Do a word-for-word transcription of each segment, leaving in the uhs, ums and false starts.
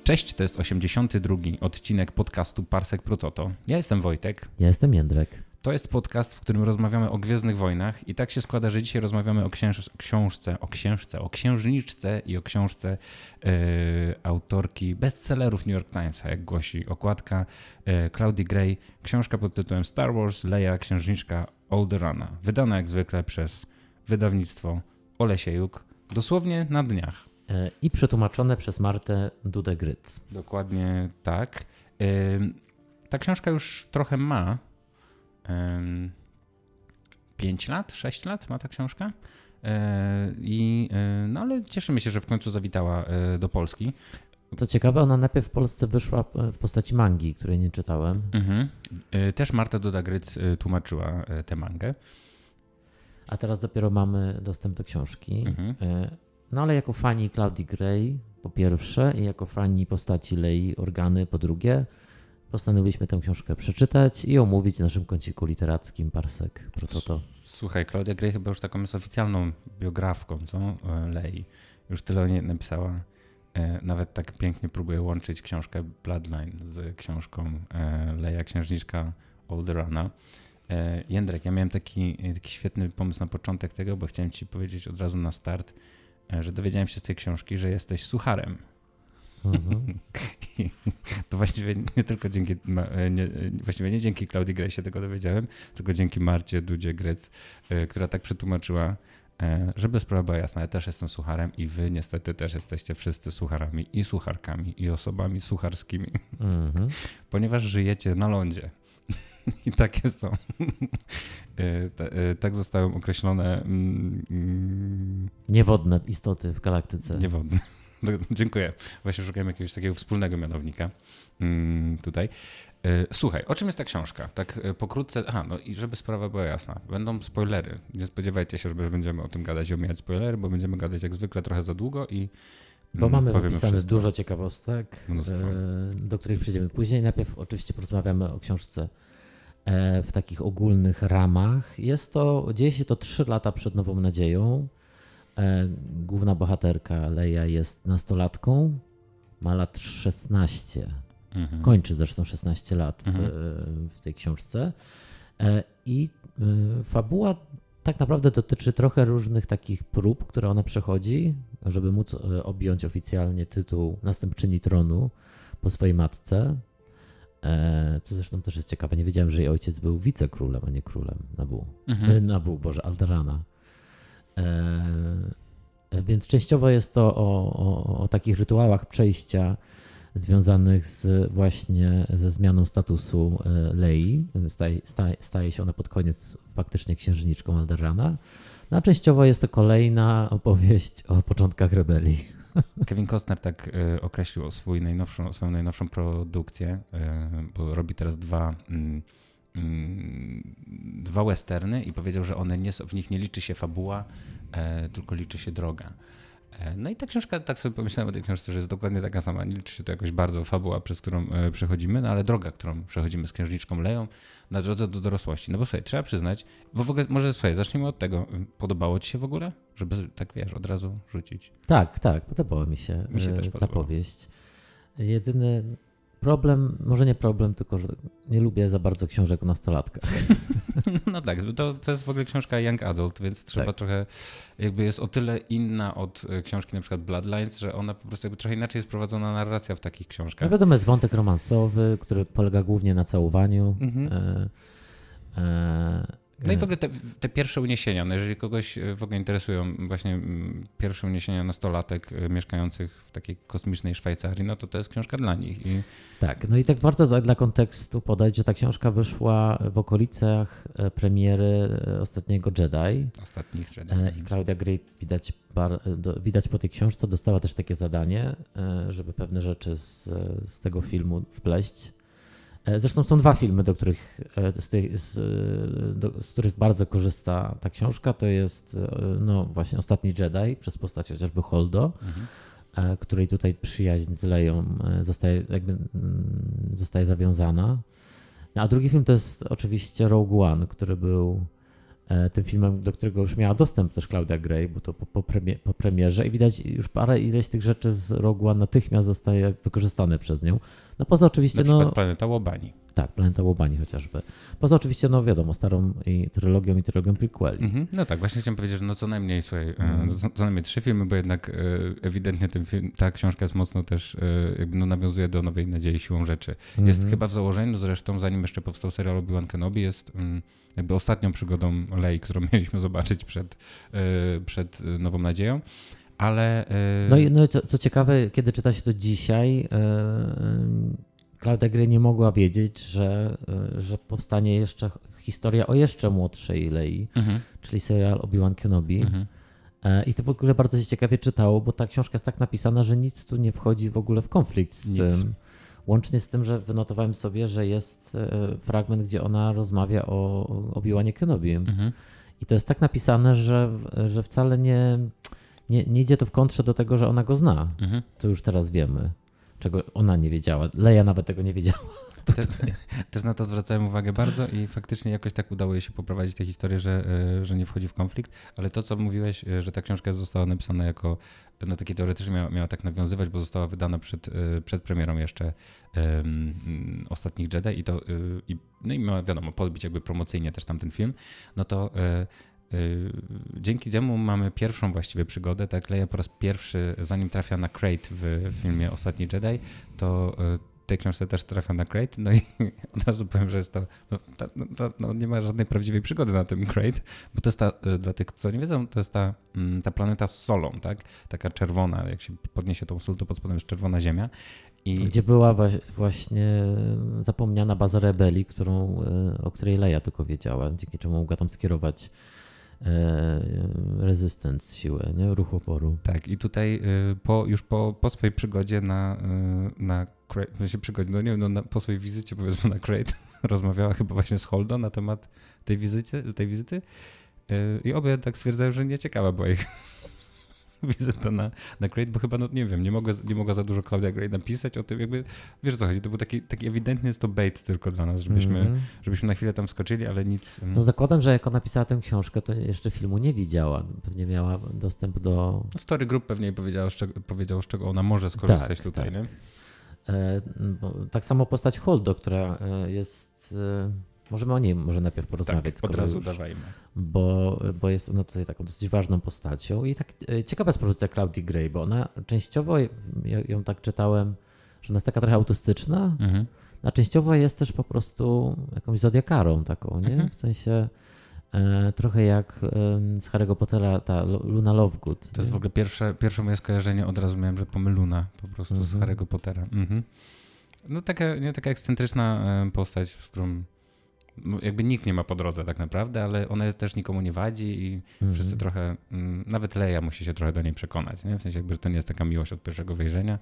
Cześć, to jest osiemdziesiąty drugi odcinek podcastu Parsek Prototo. Ja jestem Wojtek. Ja jestem Jędrek. To jest podcast, w którym rozmawiamy o Gwiezdnych Wojnach i tak się składa, że dzisiaj rozmawiamy o księż- książce, o księżce, o księżniczce i o książce yy, autorki bestsellerów New York Timesa, jak głosi okładka, yy, Claudii Gray. Książka pod tytułem Star Wars, Leia, księżniczka Alderaana. Wydana jak zwykle przez wydawnictwo Olesiejuk, dosłownie na dniach. I przetłumaczone przez Martę Dudę-Gryc. Dokładnie tak. Yy, ta książka już trochę ma. Pięć lat, sześć lat ma ta książka. I, no ale cieszymy się, że w końcu zawitała do Polski. To ciekawe, ona najpierw w Polsce wyszła w postaci mangi, której nie czytałem. Mhm. Też Marta Duda-Gryc tłumaczyła tę mangę. A teraz dopiero mamy dostęp do książki. Mhm. No ale jako fani Claudii Gray po pierwsze i jako fani postaci Lei Organy po drugie, postanowiliśmy tę książkę przeczytać i omówić w naszym kąciku literackim Parsek Prototo. Słuchaj, Claudia Gray chyba już taką jest oficjalną biografką, co? Lei. Już tyle o niej napisała. Nawet tak pięknie próbuje łączyć książkę Bloodline z książką Leia, księżniczka Alderaana. Jędrek, ja miałem taki, taki świetny pomysł na początek tego, bo chciałem ci powiedzieć od razu na start, że dowiedziałem się z tej książki, że jesteś sucharem. Mhm. To właściwie nie tylko dzięki, nie, właściwie nie dzięki Claudii Gray się tego dowiedziałem, tylko dzięki Marcie Dudzie-Gryc, która tak przetłumaczyła, żeby sprawa była jasna, ja też jestem sucharem i wy niestety też jesteście wszyscy sucharami i sucharkami i osobami sucharskimi, mhm. ponieważ żyjecie na lądzie. I takie są. Tak zostały określone. Mm, niewodne istoty w galaktyce. Niewodne. Dziękuję. Właśnie szukałem jakiegoś takiego wspólnego mianownika mm, tutaj. Słuchaj, o czym jest ta książka? Tak pokrótce. Aha, no i żeby sprawa była jasna. Będą spoilery. Nie spodziewajcie się, że będziemy o tym gadać i omijać spoilery, bo będziemy gadać jak zwykle trochę za długo i Bo mamy wpisane dużo ciekawostek, Mnóstwo. do których przejdziemy później. Najpierw oczywiście porozmawiamy o książce w takich ogólnych ramach. Jest to, dzieje się to trzy lata przed Nową Nadzieją. Główna bohaterka Leia jest nastolatką, ma lat szesnaście, mhm. kończy zresztą szesnaście lat w, mhm. w tej książce. I fabuła tak naprawdę dotyczy trochę różnych takich prób, które ona przechodzi, żeby móc objąć oficjalnie tytuł następczyni tronu po swojej matce. Co zresztą też jest ciekawe, nie wiedziałem, że jej ojciec był wicekrólem, a nie królem Nabu. Mhm. Nabu, Boże, Alderaana. Więc częściowo jest to o, o, o takich rytuałach przejścia związanych z właśnie ze zmianą statusu Lei. Staje, staje, staje się ona pod koniec faktycznie księżniczką Alderaana. No, a częściowo jest to kolejna opowieść o początkach rebelii. Kevin Costner tak y, określił swój najnowszą, swoją najnowszą produkcję, y, bo robi teraz dwa, y, y, dwa westerny i powiedział, że one nie, w nich nie liczy się fabuła, y, tylko liczy się droga. No i ta książka, tak sobie pomyślałem o tej książce, że jest dokładnie taka sama. Nie liczy się to jakoś bardzo fabuła, przez którą y, przechodzimy, no ale droga, którą przechodzimy z księżniczką Leją na drodze do dorosłości. No bo słuchaj, trzeba przyznać, bo w ogóle, może słuchaj, zacznijmy od tego. Podobało ci się w ogóle? Żeby tak, wiesz, od razu rzucić. Tak, tak, podobała mi się, mi się też ta podobało. powieść. Jedyny problem, może nie problem, tylko że nie lubię za bardzo książek o nastolatkach. No tak, to, to jest w ogóle książka Young Adult, więc trzeba tak. trochę, jakby jest o tyle inna od książki na przykład Bloodlines, że ona po prostu jakby trochę inaczej jest prowadzona narracja w takich książkach. No wiadomo, jest wątek romansowy, który polega głównie na całowaniu. Mhm. E, e, No i w ogóle te, te pierwsze uniesienia, no jeżeli kogoś w ogóle interesują właśnie pierwsze uniesienia nastolatek mieszkających w takiej kosmicznej Szwajcarii, no to to jest książka dla nich. I... Tak, no i tak warto dla kontekstu podać, że ta książka wyszła w okolicach premiery ostatniego Jedi. Ostatnich Jedi. I Claudia Gray widać, bar, widać po tej książce dostała też takie zadanie, żeby pewne rzeczy z, z tego filmu wpleść. Zresztą są dwa filmy, do których, z, tej, z, do, z których bardzo korzysta ta książka. To jest no właśnie Ostatni Jedi przez postać chociażby Holdo, mhm. której tutaj przyjaźń z Leją zostaje, jakby, zostaje zawiązana. A drugi film to jest oczywiście Rogue One, który był tym filmem, do którego już miała dostęp też Claudia Gray, bo to po, po, premie, po premierze i widać już parę ileś tych rzeczy z Rogue One natychmiast zostaje wykorzystane przez nią. No poza oczywiście... Na przykład no, Planeta Łobani. Tak, Planeta Łobani chociażby. Poza oczywiście, no wiadomo, starą i trylogią i trylogią prequeli. Mhm. No tak, właśnie chciałem powiedzieć, że no co najmniej, słuchaj, Mm. co, co najmniej trzy filmy, bo jednak e, ewidentnie ten film, ta książka jest mocno też, e, jakby no nawiązuje do Nowej Nadziei siłą rzeczy. Jest Mhm. chyba w założeniu, zresztą zanim jeszcze powstał serial Obi-Wan Kenobi, jest mm, jakby ostatnią przygodą Lei, którą mieliśmy zobaczyć przed, e, przed Nową Nadzieją, ale... E, No i no, i co, co ciekawe, kiedy czyta się to dzisiaj, yy, Claudia Gray nie mogła wiedzieć, że, yy, że powstanie jeszcze historia o jeszcze młodszej Lei, mhm, czyli serial Obi-Wan Kenobi. mhm. Yy, I to w ogóle bardzo się ciekawie czytało, bo ta książka jest tak napisana, że nic tu nie wchodzi w ogóle w konflikt z Nic. tym. Łącznie z tym, że wynotowałem sobie, że jest yy, fragment, gdzie ona rozmawia o Obi-Wanie Kenobi. Mhm. I to jest tak napisane, że, że wcale nie, nie, nie idzie to w kontrze do tego, że ona go zna. Mhm. To już teraz wiemy, czego ona nie wiedziała. Leia nawet tego nie wiedziała. Też, też na to zwracałem uwagę bardzo i faktycznie jakoś tak udało jej się poprowadzić tę historię, że, e, że nie wchodzi w konflikt, ale to, co mówiłeś, e, że ta książka została napisana jako, no taki teoretycznie miała, miała tak nawiązywać, bo została wydana przed, e, przed premierą jeszcze um, Ostatnich Jedi i to, e, i, no i miała, wiadomo, podbić jakby promocyjnie też tamten film, no to e, dzięki temu mamy pierwszą właściwie przygodę, tak, Leia po raz pierwszy, zanim trafia na Crate w filmie Ostatni Jedi, to w tej książce też trafia na Crate, no i od razu powiem, że jest to, no, ta, no, to, no, nie ma żadnej prawdziwej przygody na tym Crate, bo to jest ta, dla tych, co nie wiedzą, to jest ta, ta planeta z solą, tak, taka czerwona, jak się podniesie tą sól, to pod spodem jest czerwona ziemia. I... Gdzie była właśnie zapomniana baza rebelii, którą, o której Leia tylko wiedziała, dzięki czemu mogła tam skierować rezystans, siłę, nie? Ruch oporu. Tak, i tutaj po, już po, po swojej przygodzie na, na Crate, się przygodzie, no nie wiem, no na, po swojej wizycie powiedzmy na Crate rozmawiała chyba właśnie z Holdo na temat tej wizyty, tej wizyty i obie tak stwierdzają, że nieciekawa była ich wizyta na, na Crate, bo chyba, no nie wiem, nie mogła, nie mogła za dużo Claudia Gray napisać o tym, jakby, wiesz o co chodzi, to był taki, taki ewidentnie jest to bait tylko dla nas, żebyśmy, mm-hmm. żebyśmy na chwilę tam skoczyli, ale nic. No zakładam, że jak ona pisała tę książkę, to jeszcze filmu nie widziała, pewnie miała dostęp do... Story Group pewnie jej powiedziało, z czego, powiedziało, z czego ona może skorzystać tak, tutaj, tak. nie? E, bo, tak samo postać Holdo, która jest... E, możemy o niej może najpierw porozmawiać. Tak, od razu już, dawajmy. Bo, bo jest ona tutaj taką dosyć ważną postacią i tak e, ciekawa jest propozycja Claudii Gray, bo ona częściowo, ja, ją tak czytałem, że ona jest taka trochę autystyczna, Mhm. a częściowo jest też po prostu jakąś zodiakarą taką, nie? Mhm. W sensie e, trochę jak e, z Harry'ego Pottera ta Luna Lovegood. To jest w ogóle pierwsze, pierwsze moje skojarzenie, od razu miałem, że pomyluna po prostu Mhm. z Harry'ego Pottera. Mhm. No taka, nie taka ekscentryczna postać, z którą jakby nikt nie ma po drodze tak naprawdę, ale ona też nikomu nie wadzi i Mhm. wszyscy trochę, nawet Leia musi się trochę do niej przekonać, nie? W sensie jakby, że to nie jest taka miłość od pierwszego wejrzenia,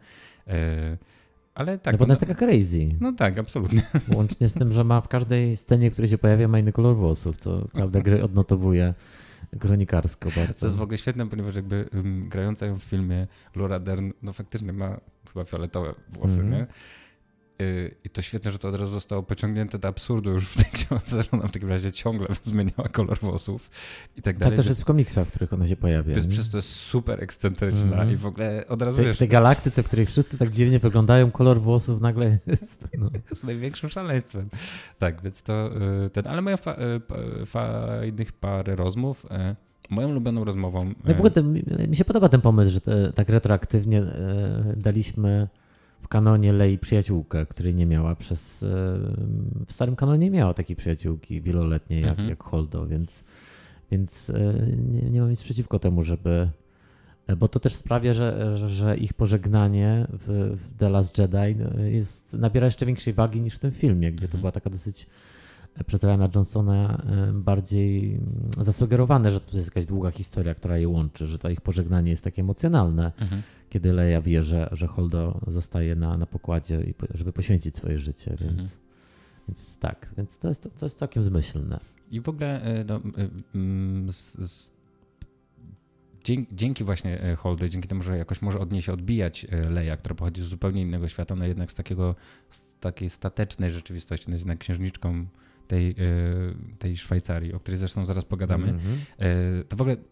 ale tak. No bo ona ona, jest taka crazy. no tak, absolutnie. Łącznie z tym, że ma w każdej scenie, w której się pojawia, ma inny kolor włosów, co Claudia Gray odnotowuje kronikarsko bardzo. To jest w ogóle świetne, ponieważ jakby um, grająca ją w filmie Laura Dern, no faktycznie ma chyba fioletowe włosy, Mhm. nie? I to świetne, że to od razu zostało pociągnięte do absurdu już w tej książce, że ona w takim razie ciągle zmieniała kolor włosów i tak dalej. Tak też jest w komiksach, w których ona się pojawia. To jest nie? przez to jest super ekscentryczna Mhm. i w ogóle od razu W tej, wiesz, w tej galaktyce, w której wszyscy tak dziwnie wyglądają, kolor włosów nagle jest. No. z największym szaleństwem. Tak, więc to y, ten, ale mają fa, y, pa, fajnych parę rozmów. Y, Moją ulubioną rozmową... No i w ogóle to, mi mi się podoba ten pomysł, że te, tak retroaktywnie e, daliśmy w kanonie Lei przyjaciółkę, której nie miała przez... E, w starym kanonie nie miała takiej przyjaciółki wieloletniej jak, Mhm. jak Holdo, więc, więc e, nie, nie mam nic przeciwko temu, żeby... e, Bo to też sprawia, że, że, że ich pożegnanie w, w The Last Jedi no, jest, nabiera jeszcze większej wagi niż w tym filmie, gdzie to Mhm. była taka dosyć przez Ryana Johnsona e, bardziej zasugerowane, że to jest jakaś długa historia, która je łączy, że to ich pożegnanie jest takie emocjonalne, Mhm. kiedy Leia wie, że, że Holdo zostaje na, na pokładzie, i po, żeby poświęcić swoje życie, więc, Mhm. więc tak, więc to jest, to jest całkiem zmyślne. I w ogóle y, no, y, y, z, z, dzięki, dzięki właśnie Holdo, dzięki temu, że jakoś może od niej się odbijać Leia, która pochodzi z zupełnie innego świata, no jednak z takiego, z takiej statecznej rzeczywistości, no jest jednak księżniczką tej, tej Szwajcarii, o której zresztą zaraz pogadamy. Mm-hmm. To w ogóle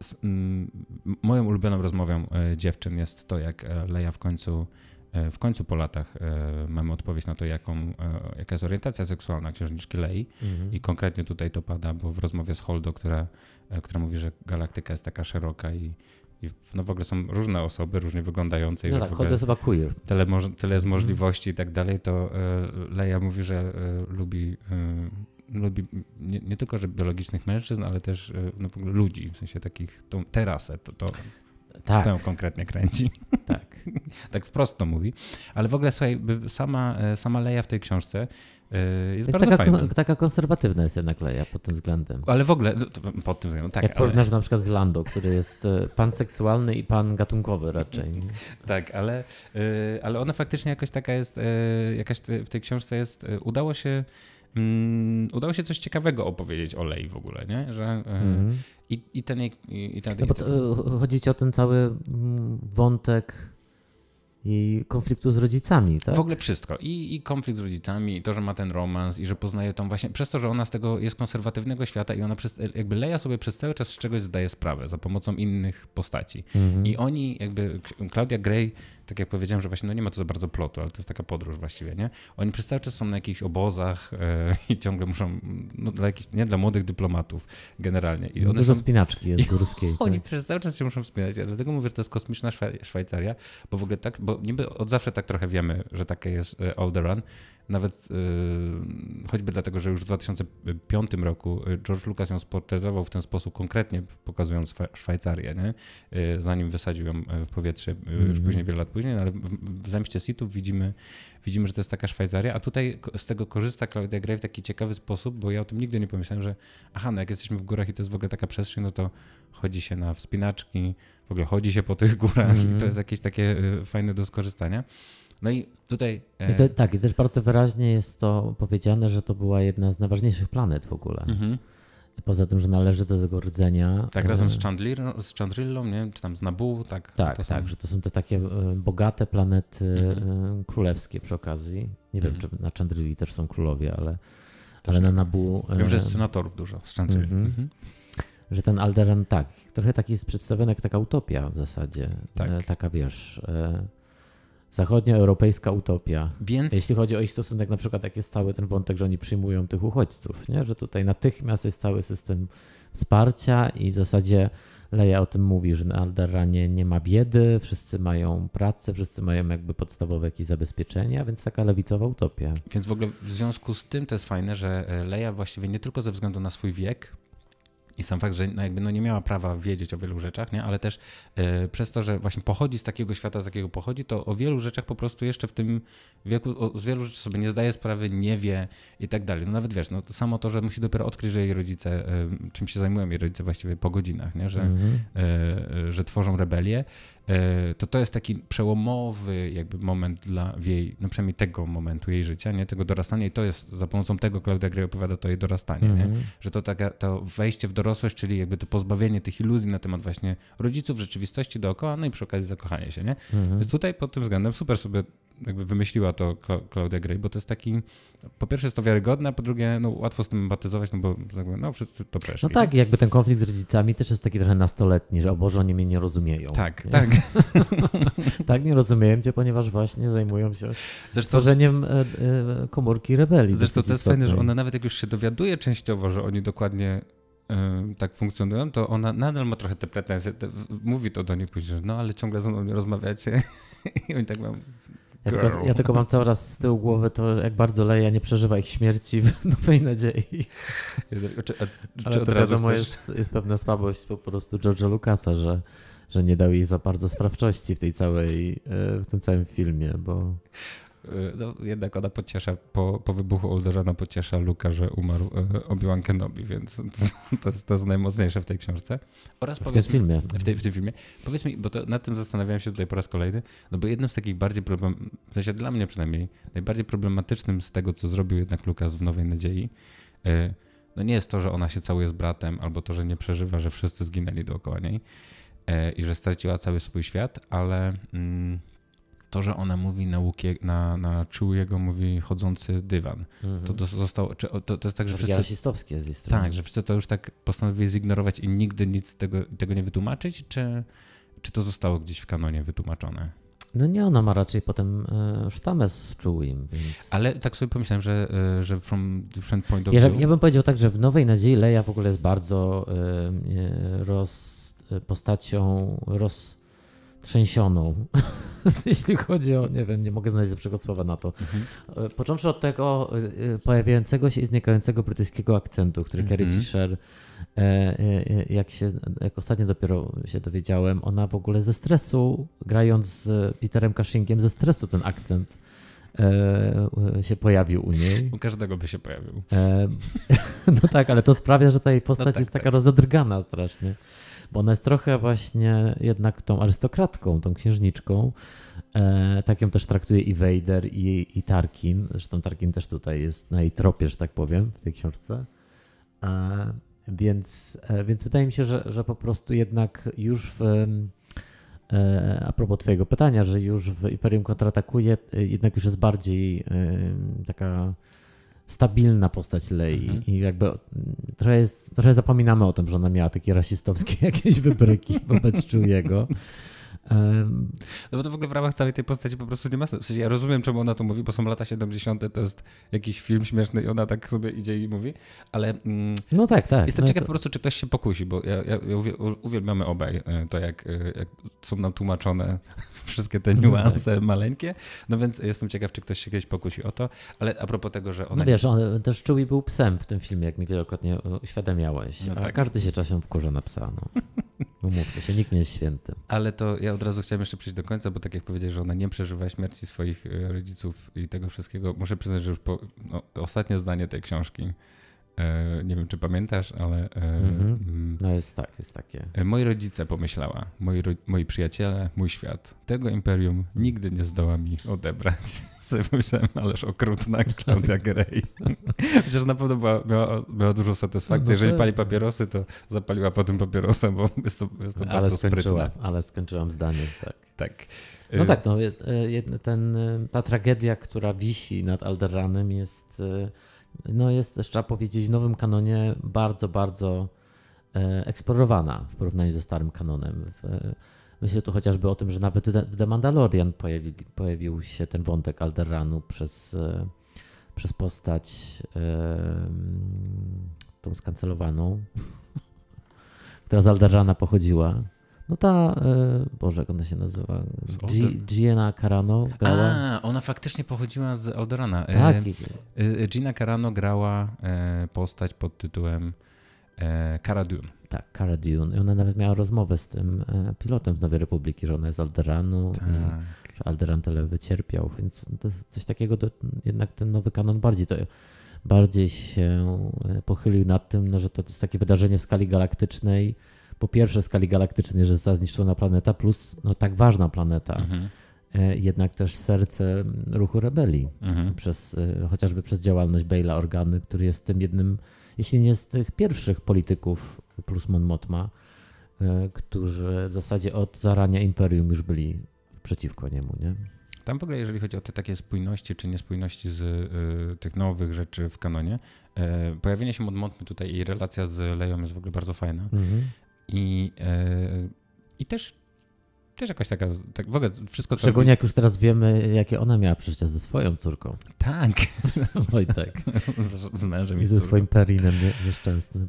moją ulubioną rozmową dziewczyn jest to, jak Leia w końcu w końcu po latach mamy odpowiedź na to, jaką, jaka jest orientacja seksualna księżniczki Lei mm-hmm. i konkretnie tutaj to pada, bo w rozmowie z Holdo, która, która mówi, że galaktyka jest taka szeroka i I no w ogóle są różne osoby, różnie wyglądające. No tak, Holdo jest chyba queer. Tyle, tyle jest możliwości i tak dalej, to Leia mówi, że lubi, lubi nie, nie tylko że biologicznych mężczyzn, ale też no w ogóle ludzi, w sensie takich, tą tę rasę, to, to, tak. to ją konkretnie kręci. Tak. Tak wprost to mówi. Ale w ogóle słuchaj, sama, sama Leia w tej książce jest Jest bardzo taka, fajna. Taka konserwatywna jest jednak Leia pod tym względem. Ale w ogóle, pod tym względem, tak. Jak ale... porównasz na przykład z Lando, który jest panseksualny i pangatunkowy raczej. Tak, ale, ale ona faktycznie jakoś taka jest, jakaś w tej książce jest, udało się um, udało się coś ciekawego opowiedzieć o Lei w ogóle, nie? Że mm. i, i ten jej... I ten, no bo to, chodzi ci o ten cały wątek i konfliktu z rodzicami, tak? W ogóle wszystko. I, I konflikt z rodzicami, i to, że ma ten romans, i że poznaje tą właśnie, przez to, że ona z tego jest konserwatywnego świata i ona przez, jakby Leia sobie przez cały czas z czegoś zdaje sprawę za pomocą innych postaci. Mm-hmm. I oni jakby, Claudia Gray, tak jak powiedziałem, że właśnie no nie ma to za bardzo plotu, ale to jest taka podróż właściwie, nie? Oni przez cały czas są na jakichś obozach e, i ciągle muszą, no dla jakichś, nie dla młodych dyplomatów generalnie. I one Dużo są, spinaczki jest górskiej. Tak. Oni tak. przez cały czas się muszą wspinać, ja dlatego mówię, że to jest kosmiczna Szwaj- Szwajcaria, bo w ogóle tak, bo niby od zawsze tak trochę wiemy, że takie jest Alderaan, nawet yy, choćby dlatego, że już w dwa tysiące piątym roku George Lucas ją sportretował w ten sposób konkretnie, pokazując Szwajcarię, nie? Yy, zanim wysadził ją w powietrze, mm-hmm. już później, wiele lat później, no ale w, w Zemście Sithów widzimy, widzimy, że to jest taka Szwajcaria, a tutaj z tego korzysta Claudia Gray w taki ciekawy sposób, bo ja o tym nigdy nie pomyślałem, że aha, no jak jesteśmy w górach i to jest w ogóle taka przestrzeń, no to chodzi się na wspinaczki, w ogóle chodzi się po tych górach mm-hmm. i to jest jakieś takie fajne do skorzystania. No i tutaj... E... I to, tak, i też bardzo wyraźnie jest to powiedziane, że to była jedna z najważniejszych planet w ogóle. Mm-hmm. Poza tym, że należy do tego rdzenia. Tak, razem z, Chandler, z Chandrillą, nie? Czy tam z Naboo, tak. Tak, to tak, są... że to są te takie bogate planety mm-hmm. królewskie przy okazji. Nie wiem, mm-hmm. czy na Chandrilli też są królowie, ale, ale na Naboo... Wiem, że jest senatorów dużo z Chandrilli. Mm-hmm. Mm-hmm. Że ten Alderaan, tak, trochę taki jest przedstawiony jak taka utopia w zasadzie. Tak. Taka, wiesz... Zachodnioeuropejska utopia. Więc... Jeśli chodzi o ich stosunek, na przykład jak jest cały ten wątek, że oni przyjmują tych uchodźców, nie? Że tutaj natychmiast jest cały system wsparcia i w zasadzie Leia o tym mówi, że na Alderaanie nie ma biedy, wszyscy mają pracę, wszyscy mają jakby podstawowe jakieś zabezpieczenia, więc taka lewicowa utopia. Więc w ogóle w związku z tym to jest fajne, że Leia właściwie nie tylko ze względu na swój wiek, i sam fakt, że no jakby no nie miała prawa wiedzieć o wielu rzeczach, nie? Ale też yy, przez to, że właśnie pochodzi z takiego świata, z jakiego pochodzi, to o wielu rzeczach po prostu jeszcze w tym wieku, o, z wielu rzeczy sobie nie zdaje sprawy, nie wie i tak dalej. No nawet wiesz, no to samo to, że musi dopiero odkryć, że jej rodzice, yy, czym się zajmują jej rodzice właściwie po godzinach, nie? Że, mm-hmm. yy, że tworzą rebelię, yy, to to jest taki przełomowy jakby moment dla jej, no przynajmniej tego momentu jej życia, nie? Tego dorastania i to jest, za pomocą tego Claudia Gray opowiada to jej dorastanie, mm-hmm. nie? Że to taka, to wejście w dorosłość, czyli jakby to pozbawienie tych iluzji na temat właśnie rodziców, rzeczywistości dookoła, no i przy okazji zakochanie się, nie? Mm-hmm. Więc tutaj pod tym względem super sobie jakby wymyśliła to Claudia Gray, bo to jest taki, po pierwsze jest to wiarygodne, a po drugie no, łatwo z tym empatyzować, no bo jakby, no wszyscy to przeszli. No tak, nie? Jakby ten konflikt z rodzicami też jest taki trochę nastoletni, że o Boże, oni mnie nie rozumieją. Tak, nie? tak. Tak, nie rozumieją cię, ponieważ właśnie zajmują się Zresztą, tworzeniem e, e, komórki rebelii. Zresztą to jest fajne, że ona nawet jak już się dowiaduje częściowo, że oni dokładnie y, tak funkcjonują, to ona nadal ma trochę te pretensje, te, mówi to do nich później, że no ale ciągle ze mną nie rozmawiacie i oni tak mają... Ja tylko, ja tylko mam cały raz z tyłu głowy to, jak bardzo Leia nie przeżywa ich śmierci w Nowej Nadziei. Czy, czy Ale to wiadomo, jest, jest pewna słabość po prostu George'a Lucasa, że, że nie dał jej za bardzo sprawczości w tej całej, w tym całym filmie, bo... No, jednak ona pociesza, po, po wybuchu Alderaana pociesza Luka, że umarł Obi-Wan Kenobi, więc to jest, to jest najmocniejsze w tej książce. Oraz w tym filmie. W, tej, w tym filmie. Powiedz mi, bo to, nad tym zastanawiałem się tutaj po raz kolejny, no bo jednym z takich bardziej problem, w sensie dla mnie przynajmniej, najbardziej problematycznym z tego, co zrobił jednak Lucas w Nowej Nadziei, no nie jest to, że ona się całuje z bratem, albo to, że nie przeżywa, że wszyscy zginęli dookoła niej i że straciła cały swój świat, ale... Mm, to, że ona mówi na, Łukie, na, na Chewiego mówi chodzący dywan. Mhm. To, to zostało, czy, to, to jest tak, że wszyscy... rasistowskie z jej strony. Tak, że wszyscy to już tak postanowili zignorować i nigdy nic tego, tego nie wytłumaczyć, czy, czy to zostało gdzieś w kanonie wytłumaczone? No nie, ona ma raczej potem y, sztamę z Chewiem. Więc... Ale tak sobie pomyślałem, że, y, że from different point of ja, view... Ja bym powiedział tak, że w Nowej Nadziei Leia w ogóle jest bardzo y, roz, postacią roztrzęsioną, jeśli chodzi o, nie wiem, nie mogę znaleźć lepszego słowa na to. Mhm. Począwszy od tego y, pojawiającego się i znikającego brytyjskiego akcentu, który mhm. Carrie Fisher, jak się, jak ostatnio dopiero się dowiedziałem, ona w ogóle ze stresu, grając z Peterem Cushingiem, ze stresu ten akcent się pojawił u niej. U każdego by się pojawił. No tak, ale to sprawia, że ta jej postać no tak, jest taka tak. rozedrgana strasznie, bo ona jest trochę właśnie jednak tą arystokratką, tą księżniczką. Tak ją też traktuje i Vader, i, i Tarkin. Zresztą Tarkin też tutaj jest na jej tropie, że tak powiem, w tej książce. Więc, więc wydaje mi się, że, że po prostu jednak już w, a propos twojego pytania, że już w Imperium kontratakuje, jednak już jest bardziej taka stabilna postać Lei mhm. i jakby trochę, jest, trochę zapominamy o tym, że ona miała takie rasistowskie jakieś wybryki wobec Chewiego. Um, no bo to w ogóle w ramach całej tej postaci po prostu nie ma sensu. W sensie ja rozumiem, czemu ona to mówi, bo są lata siedemdziesiąte, to jest jakiś film śmieszny i ona tak sobie idzie i mówi, ale mm, no tak, tak. jestem no ciekaw to... po prostu, czy ktoś się pokusi, bo ja, ja, ja uwielbiamy obaj to, jak, jak są nam tłumaczone wszystkie te niuanse no tak. maleńkie, no więc jestem ciekaw, czy ktoś się kiedyś pokusi o to, ale a propos tego, że ona... No wiesz, on też Chewie był psem w tym filmie, jak mi wielokrotnie uświadamiałeś, no tak. a każdy się czasem wkurza na psa, no. Umówmy się, nikt nie jest święty. Ale to ja od razu chciałem jeszcze przejść do końca, bo tak jak powiedziałeś, że ona nie przeżywa śmierci swoich rodziców i tego wszystkiego, muszę przyznać, że już po, no, ostatnie zdanie tej książki, e, nie wiem czy pamiętasz, ale... E, mm-hmm. No jest tak, jest takie. E, moi rodzice pomyślała, moi, ro, moi przyjaciele, mój świat, tego imperium nigdy nie zdoła mi odebrać. Sobie pomyślałem, ależ okrutna Claudia Gray. Myślę, że na pewno była, miała, miała dużą satysfakcję. No jeżeli pali papierosy, to zapaliła po tym papierosa, bo jest to, jest to ale bardzo skończyła, sprytne. Ale skończyłam zdanie, tak. Tak. No tak, no, ten, ta tragedia, która wisi nad Alderanem jest, no jest też, trzeba powiedzieć, w nowym kanonie bardzo, bardzo eksplorowana w porównaniu ze starym kanonem. Myślę tu chociażby o tym, że nawet w The Mandalorian pojawi, pojawił się ten wątek Alderanu przez, przez postać tą skancelowaną, która z Alderana pochodziła. No ta, Boże, jak ona się nazywa? Gina Carano grała. A, ona faktycznie pochodziła z Alderana. Tak. Gina Carano grała postać pod tytułem Cara Dune. Tak, Cara Dune. I ona nawet miała rozmowę z tym pilotem z Nowej Republiki, że ona jest z Alderanu tak. i że Alderan tyle wycierpiał, więc to jest coś takiego, do, jednak ten nowy kanon bardziej to bardziej się pochylił nad tym, no, że to jest takie wydarzenie w skali galaktycznej. Po pierwsze w skali galaktycznej, że została zniszczona planeta, plus no, tak ważna planeta. Mhm. Jednak też serce ruchu rebelii, mhm. przez, chociażby przez działalność Baila Organy, który jest tym jednym, jeśli nie z tych pierwszych polityków plus Mon Mothma, którzy w zasadzie od zarania Imperium już byli przeciwko niemu, nie? Tam w ogóle, jeżeli chodzi o te takie spójności czy niespójności z y, tych nowych rzeczy w kanonie, y, pojawienie się Mon Mothmy tutaj i relacja z Leią jest w ogóle bardzo fajna. Mhm. I, y, i też, też jakaś taka, tak w ogóle wszystko... Szczególnie robi... jak już teraz wiemy, jakie ona miała przeżycia ze swoją córką. Tak. Oj tak. z, z mężem i, i ze córką. Swoim Perinem nie, nieszczęsnym.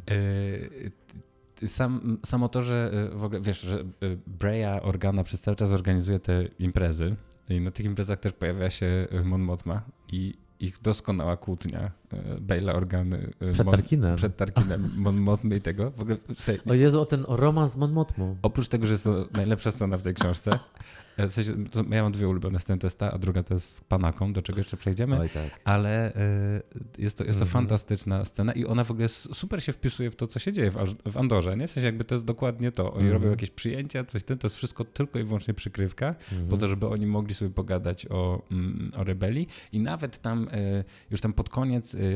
Y, Sam, samo to, że w ogóle, wiesz, że Breya Organa przez cały czas organizuje te imprezy i na tych imprezach też pojawia się Mon Mothma i ich doskonała kłótnia Baila Organy przed Mon, Tarkinem, przed Tarkinem Mon Mothmy i tego. W ogóle, sobie, o Jezu, o ten o romans z Mon Mothmą. Oprócz tego, że jest to najlepsza scena w tej książce, w sensie, to ja mam dwie ulubione sceny, to jest ta, a druga to jest z Panaką, do czego jeszcze przejdziemy, Oj, tak. ale y, jest to, jest to mm-hmm. fantastyczna scena i ona w ogóle super się wpisuje w to, co się dzieje w, w Andorze, nie? W sensie jakby to jest dokładnie to. Oni mm-hmm. robią jakieś przyjęcia, coś ten, to jest wszystko tylko i wyłącznie przykrywka, mm-hmm. po to, żeby oni mogli sobie pogadać o, mm, o rebelii i nawet tam, y, już tam pod koniec y,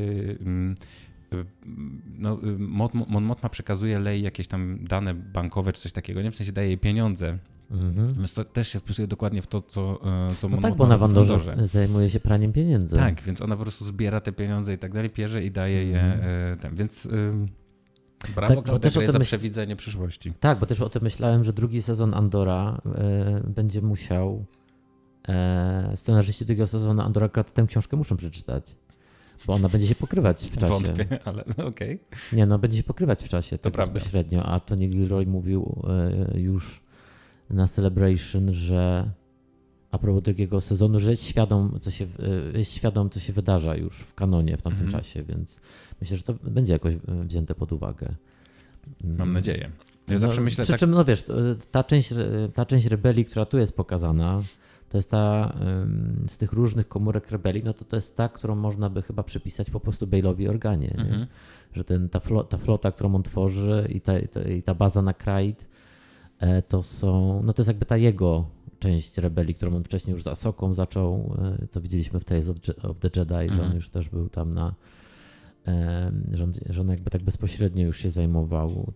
y, no, Mon Mothma przekazuje Lei jakieś tam dane bankowe czy coś takiego, nie? W sensie daje jej pieniądze Mhm. Więc to też się wpisuje dokładnie w to, co, co no Mon tak, bo ona w Andorze zajmuje się praniem pieniędzy. Tak, więc ona po prostu zbiera te pieniądze i tak dalej, pierze i daje je mm. tam, więc brawo tak, Klaudia Gray za myśl... przewidzenie przyszłości. Tak, bo też o tym myślałem, że drugi sezon Andora y, będzie musiał y, scenarzyści drugiego sezonu Andora tę książkę muszą przeczytać. Bo ona będzie się pokrywać w czasie. Wątpię, ale okej. Okay. Nie, no będzie się pokrywać w czasie, to tak bezpośrednio. A Tony Gilroy mówił y, już na Celebration, że a propos drugiego sezonu, że jest świadom, co się, y, jest świadom, co się wydarza już w kanonie w tamtym mm-hmm. czasie, więc myślę, że to będzie jakoś wzięte pod uwagę. Mam nadzieję. Ja no, zawsze myślę przy tak... czym, no wiesz, ta część, ta część rebelii, która tu jest pokazana, to jest ta z tych różnych komórek rebelii, no to to jest ta, którą można by chyba przypisać po prostu Bailowi Organie, mm-hmm. że ten, ta, flo, ta flota, którą on tworzy i ta, ta, i ta baza na Kraid, to są, no to jest jakby ta jego część rebelii, którą on wcześniej już z Asoką zaczął, co widzieliśmy w Tales of, Je- of the Jedi, mm-hmm. że on już też był tam na, że on, że on jakby tak bezpośrednio już się zajmował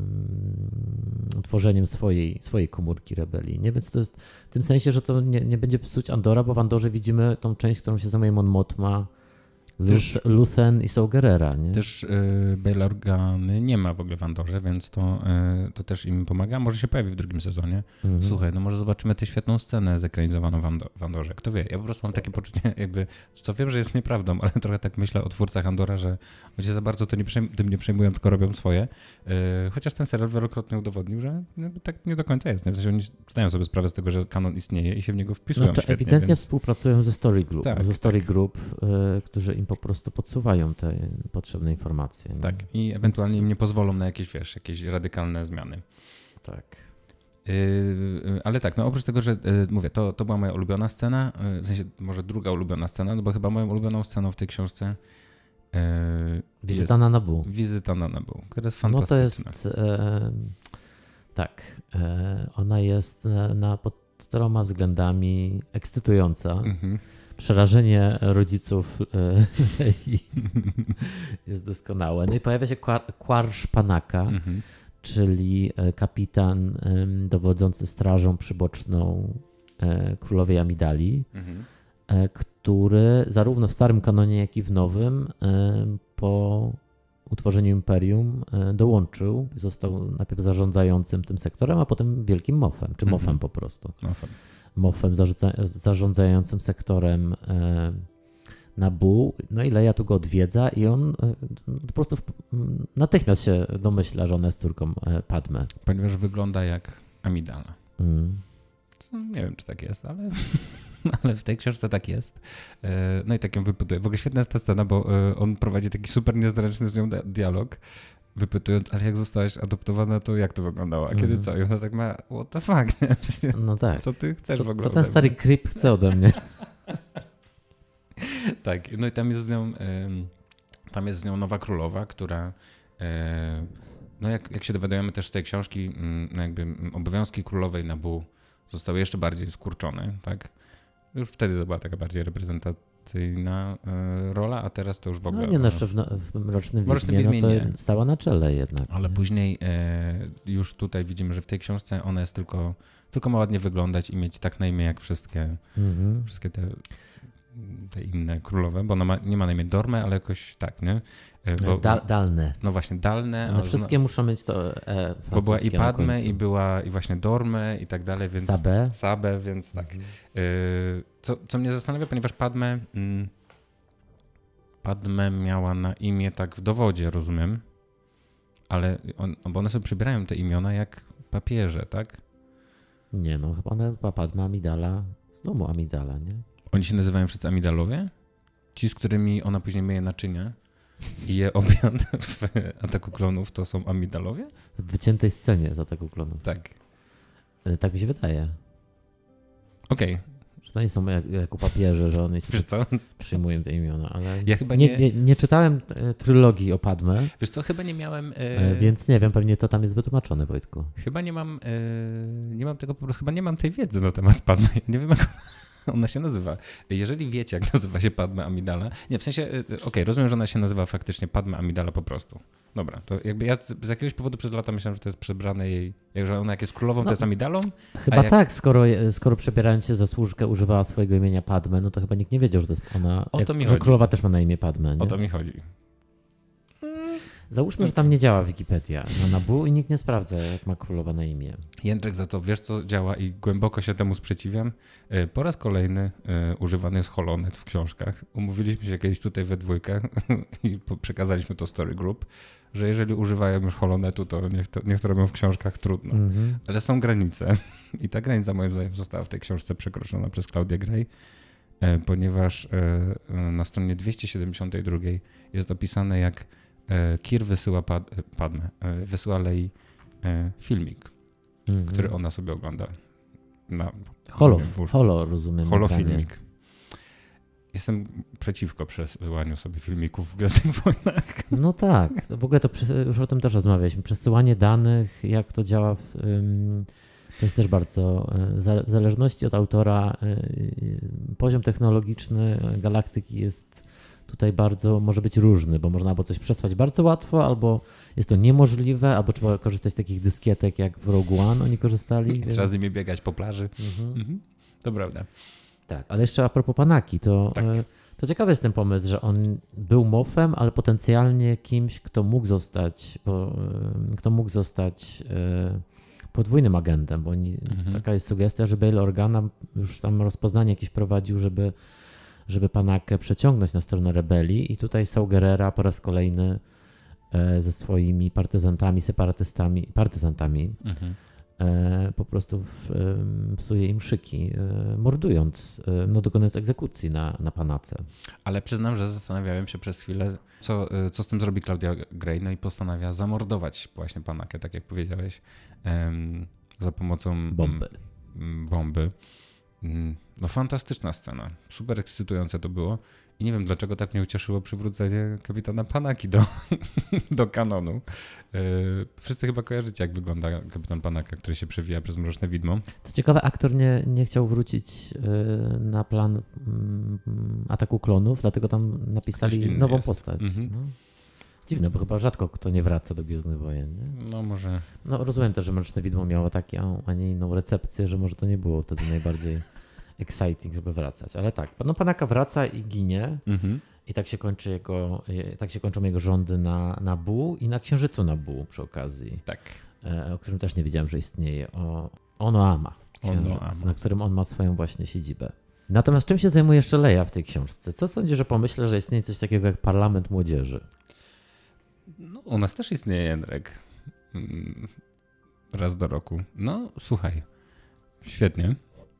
um, tworzeniem swojej, swojej komórki rebelii. Nie? Więc to jest w tym sensie, że to nie, nie będzie psuć Andora, bo w Andorze widzimy tą część, którą się zajmuje Mon Mothma, Też, Luthen i Saw Gerrera. Nie? Też y, Bail Organy nie ma w ogóle w Andorze, więc to, y, to też im pomaga. Może się pojawi w drugim sezonie. Mhm. Słuchaj, no może zobaczymy tę świetną scenę zekranizowaną w, Ando- w Andorze. Kto wie, ja po prostu mam takie poczucie, jakby, co wiem, że jest nieprawdą, ale trochę tak myślę o twórcach Andora, że ludzie za bardzo to nie przejm- tym nie przejmują, tylko robią swoje. Y, chociaż ten serial wielokrotnie udowodnił, że tak nie do końca jest. W sensie oni zdają sobie sprawę z tego, że kanon istnieje i się w niego wpisują no, świetnie. Ewidentnie więc... współpracują ze Story Group, tak, ze Story tak. Group y, którzy im po prostu podsuwają te potrzebne informacje. Nie? Tak, i ewentualnie Więc... im nie pozwolą na jakieś, wiesz, jakieś radykalne zmiany. Tak. Yy, ale tak, no oprócz tego, że yy, mówię, to, to była moja ulubiona scena, yy, w sensie może druga ulubiona scena, no bo chyba moją ulubioną sceną w tej książce yy, Wizyta na Naboo. Wizyta na Naboo, która jest fantastyczna. No to jest, e, tak, e, ona jest na, na pod tyloma względami ekscytująca. Mhm. Przerażenie rodziców jest doskonałe. No i pojawia się Quarsh Panaka, mm-hmm. czyli kapitan dowodzący strażą przyboczną królowej Amidali, mm-hmm. który zarówno w starym kanonie, jak i w nowym po utworzeniu Imperium dołączył i został najpierw zarządzającym tym sektorem, a potem Wielkim Moffem, czy Moffem mm-hmm. po prostu. Moffem. Moffem zarzuca- zarządzającym sektorem e, Naboo. No i Leia tu go odwiedza i on e, po prostu w, natychmiast się domyśla, że ona jest córką e, Padme. Ponieważ wygląda jak Amidala. Mm. Co, nie wiem, czy tak jest, ale, ale w tej książce tak jest. E, no i tak ją wypytuje. W ogóle świetna jest ta scena, bo e, on prowadzi taki super niezręczny z nią dialog, wypytując, ale jak zostałaś adoptowana, to jak to wyglądało? A kiedy mm-hmm. co? I ona tak ma, what the fuck? No tak. Co ty chcesz co, w ogóle? Co ten stary creep chce ode mnie? Tak, no i tam jest z nią, tam jest z nią nowa królowa, która, no jak, jak się dowiadujemy też z tej książki, no jakby obowiązki królowej Naboo zostały jeszcze bardziej skurczone, tak? Już wtedy to była taka bardziej reprezentacyjna rola, a teraz to już w ogóle... No nie, no jeszcze w, no, w Mrocznym Wiedźmie, no to nie. Stała na czele jednak. Ale nie? później e, już tutaj widzimy, że w tej książce ona jest tylko, tylko ma ładnie wyglądać i mieć tak na imię jak wszystkie, mm-hmm. wszystkie te, te inne królowe, bo ona ma, nie ma na imię Dorme, ale jakoś tak, nie? Bo, Dal, dalne. No właśnie, Dalne. One wszystkie no, muszą mieć to e, bo była i Padme, i była i właśnie Dorme i tak dalej, więc... Sabę. Sabę, więc tak. Mhm. Y, co, co mnie zastanawia, ponieważ Padme... Mm, Padme miała na imię tak w dowodzie, rozumiem, ale on, bo one sobie przybierają te imiona jak papieże, tak? Nie no, chyba one, Padme Amidala, z domu Amidala, nie? Oni się nazywają wszyscy Amidalowie? Ci, z którymi ona później myje naczynia i je obiad w Ataku Klonów, to są Amidalowie? W wyciętej scenie z Ataku Klonów. Tak. Tak mi się wydaje. Okej. Okay. Że to nie są jak, jak u papieże, że one sobie przyjmują te imiona, ale ja chyba nie, nie... Nie, nie czytałem trylogii o Padme. Wiesz co, chyba nie miałem... E... Więc nie wiem, pewnie to tam jest wytłumaczone, Wojtku. Chyba nie mam, e... nie mam tego, po prostu chyba nie mam tej wiedzy na temat Padme. Nie wiem jak... Ona się nazywa. Jeżeli wiecie, jak nazywa się Padme Amidala, nie, w sensie, okej, okay, rozumiem, że ona się nazywa faktycznie Padme Amidala po prostu. Dobra, to jakby ja z jakiegoś powodu przez lata myślałem, że to jest przebrane jej, że ona jak jest królową, no, to jest Amidalą? Chyba jak... tak, skoro, skoro przebierając się za służkę używała swojego imienia Padme, no to chyba nikt nie wiedział, że to jest ona. O to mi że chodzi. Królowa też ma na imię Padme, nie? O to mi chodzi. Załóżmy, że tam nie działa Wikipedia na Nabu i nikt nie sprawdza, jak ma królowa na imię. Jędrek, za to wiesz, co działa i głęboko się temu sprzeciwiam. Po raz kolejny używany jest Holonet w książkach. Umówiliśmy się kiedyś tutaj we dwójkę i przekazaliśmy to Story Group, że jeżeli używają już Holonetu, to niech to, niech to robią w książkach, trudno. Mm-hmm. Ale są granice i ta granica moim zdaniem została w tej książce przekroczona przez Claudię Gray, ponieważ na stronie dwieście siedemdziesiąt dwa jest opisane, jak Kir wysyła pad, Padme, wysyła Lei filmik, mm-hmm. który ona sobie ogląda. Na, holo, holo, rozumiem. Holo filmik. Jestem przeciwko przesyłaniu sobie filmików w Gwiezdnych Wojnach. No tak, w ogóle to już o tym też rozmawialiśmy. Przesyłanie danych, jak to działa, w, to jest też bardzo, w zależności od autora, poziom technologiczny galaktyki jest tutaj bardzo, może być różny, bo można albo coś przesłać bardzo łatwo, albo jest to niemożliwe, albo trzeba korzystać z takich dyskietek, jak w Rogue One oni korzystali. Więc... Trzeba z nimi biegać po plaży. Mhm. Mhm. To prawda. Tak, ale jeszcze a propos Panaki, to, tak. to ciekawy jest ten pomysł, że on był mofem, ale potencjalnie kimś, kto mógł zostać, bo, kto mógł zostać podwójnym agentem, bo oni, mhm. taka jest sugestia, że Bail Organa już tam rozpoznanie jakieś prowadził, żeby żeby Panakę przeciągnąć na stronę rebelii i tutaj Saw Gerrera po raz kolejny e, ze swoimi partyzantami, separatystami, partyzantami mhm. e, po prostu w, e, psuje im szyki, e, mordując, e, no dokonując egzekucji na, na Panace. Ale przyznam, że zastanawiałem się przez chwilę, co, co z tym zrobi Claudia Gray, no i postanawia zamordować właśnie Panakę, tak jak powiedziałeś, e, za pomocą bomby. M, bomby. No fantastyczna scena, super ekscytujące to było i nie wiem dlaczego tak mnie ucieszyło przywrócenie kapitana Panaki do, do kanonu. Wszyscy chyba kojarzycie, jak wygląda kapitan Panaka, który się przewija przez Mroczne Widmo. Co ciekawe, aktor nie, nie chciał wrócić na plan Ataku Klonów, dlatego tam napisali nową jest. postać. Mhm. No. Dziwne, bo chyba rzadko kto nie wraca do Gwiezdnych Wojen. Nie? No może. No rozumiem też, że Mroczne Widmo miało taką, a nie inną recepcję, że może to nie było wtedy najbardziej exciting, żeby wracać. Ale tak, no Panaka wraca i ginie mhm. i tak się kończy jego, tak się kończą jego rządy na, na Bu i na Księżycu na Bu przy okazji. Tak. O którym też nie wiedziałem, że istnieje. O Onoama, księżyc, Onoama. Na którym on ma swoją właśnie siedzibę. Natomiast czym się zajmuje jeszcze Leia w tej książce? Co sądzisz, że pomyślę, że istnieje coś takiego jak Parlament Młodzieży? No, u nas też istnieje Jędrek. Raz do roku. No, słuchaj. Świetnie.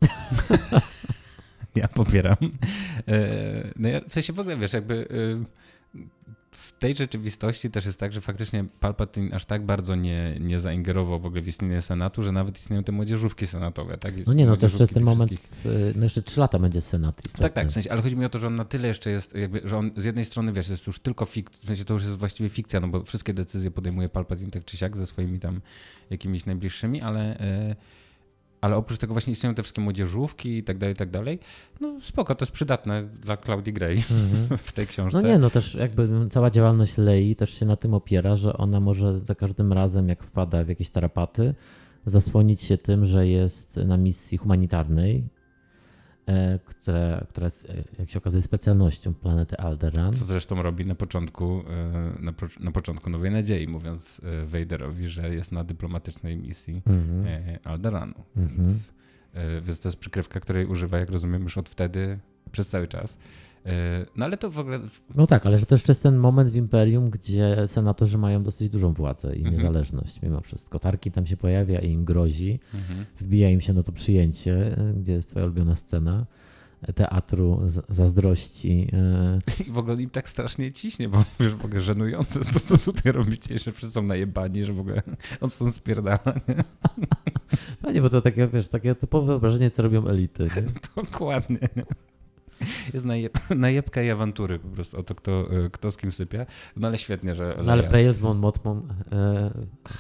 Ja popieram. No ja, w sensie w ogóle, wiesz, jakby w tej rzeczywistości też jest tak, że faktycznie Palpatine aż tak bardzo nie, nie zaingerował w ogóle w istnienie Senatu, że nawet istnieją te młodzieżówki senatowe. Tak? Jest no nie, no też przez ten moment, no jeszcze trzy lata będzie Senat istotny. Tak, tak, w sensie, ale chodzi mi o to, że on na tyle jeszcze jest, jakby, że on z jednej strony, wiesz, jest już tylko fikcja, w sensie to już jest właściwie fikcja, no bo wszystkie decyzje podejmuje Palpatine tak czy siak ze swoimi tam jakimiś najbliższymi, ale... Yy, ale oprócz tego właśnie istnieją te wszystkie młodzieżówki i tak dalej, i tak dalej. No spoko, to jest przydatne dla Claudii Gray mm-hmm. w tej książce. No nie, no też jakby cała działalność Lei też się na tym opiera, że ona może za każdym razem, jak wpada w jakieś tarapaty, zasłonić się tym, że jest na misji humanitarnej, e, która, która jest, jak się okazuje, specjalnością planety Alderaan. Co zresztą robi na początku, na, na początku Nowej Nadziei, mówiąc Vaderowi, że jest na dyplomatycznej misji mm-hmm. Alderaanu. Mm-hmm. Więc, więc to jest przykrywka, której używa, jak rozumiem, już od wtedy przez cały czas. No ale to w ogóle... No tak, ale że to jeszcze jest ten moment w Imperium, gdzie senatorzy mają dosyć dużą władzę i niezależność mm-hmm. mimo wszystko. Tarki tam się pojawia i im grozi. Mm-hmm. Wbija im się na to przyjęcie, gdzie jest twoja ulubiona scena teatru zazdrości. I w ogóle im tak strasznie ciśnie, bo wiesz, w ogóle żenujące jest to, co tutaj robicie, że wszyscy są najebani, że w ogóle on stąd spierdala. Nie? Panie, bo to takie, wiesz, takie typowe wyobrażenie, co robią elity. Nie? Dokładnie. Nie? Jest najeb, najebka i awantury po prostu o to, kto, kto z kim sypia. No ale świetnie, że... No ale P S Mon Motmom... E,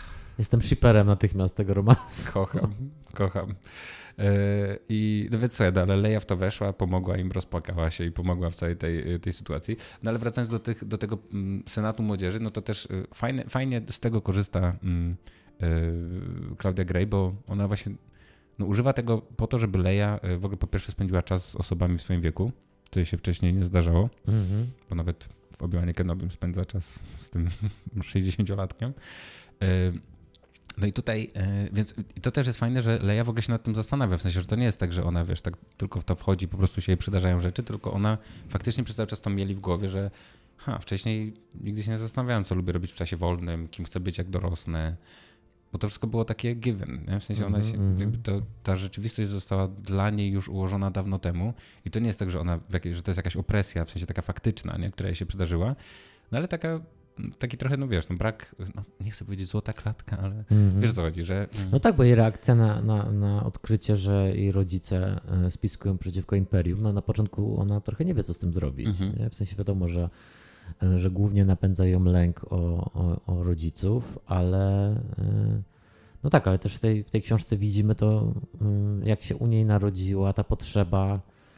Jestem shipperem natychmiast tego romansu. Kocham, kocham. I no więc co, no, ale Leia w to weszła, pomogła im, rozpłakała się i pomogła w całej tej, tej sytuacji. No ale wracając do, tych, do tego Senatu Młodzieży, no to też fajnie, fajnie z tego korzysta Claudia Gray, bo ona właśnie no, używa tego po to, żeby Leia w ogóle po pierwsze spędziła czas z osobami w swoim wieku, co jej się wcześniej nie zdarzało, mm-hmm. bo nawet w Obi-Wanie Kenobim spędza czas z tym sześćdziesięciolatkiem. No i tutaj, więc to też jest fajne, że Leia w ogóle się nad tym zastanawia, w sensie, że to nie jest tak, że ona, wiesz, tak tylko w to wchodzi, po prostu się jej przydarzają rzeczy, tylko ona faktycznie przez cały czas to mieli w głowie, że ha, wcześniej nigdy się nie zastanawiałem, co lubię robić w czasie wolnym, kim chcę być, jak dorosnę, bo to wszystko było takie given, nie? W sensie ona się, mm-hmm. jakby to, ta rzeczywistość została dla niej już ułożona dawno temu i to nie jest tak, że ona, że to jest jakaś opresja, w sensie taka faktyczna, nie? Która jej się przydarzyła, no ale taka taki trochę, no wiesz, no brak, no nie chcę powiedzieć złota klatka, ale mm-hmm. wiesz o co chodzi, że... No tak, bo jej reakcja na, na, na odkrycie, że jej rodzice spiskują przeciwko Imperium, no na początku ona trochę nie wie, co z tym zrobić. Mm-hmm. Nie? W sensie wiadomo, że, że głównie napędza ją lęk o, o, o rodziców, ale no tak, ale też w tej, w tej książce widzimy to, jak się u niej narodziła ta potrzeba.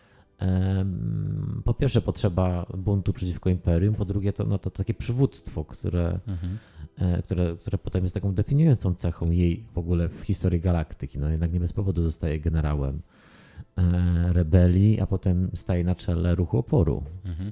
Po pierwsze potrzeba buntu przeciwko Imperium, po drugie to, no to takie przywództwo, które, mhm. które, które potem jest taką definiującą cechą jej w ogóle w historii galaktyki. No jednak nie bez powodu zostaje generałem rebelii, a potem staje na czele ruchu oporu. Mhm.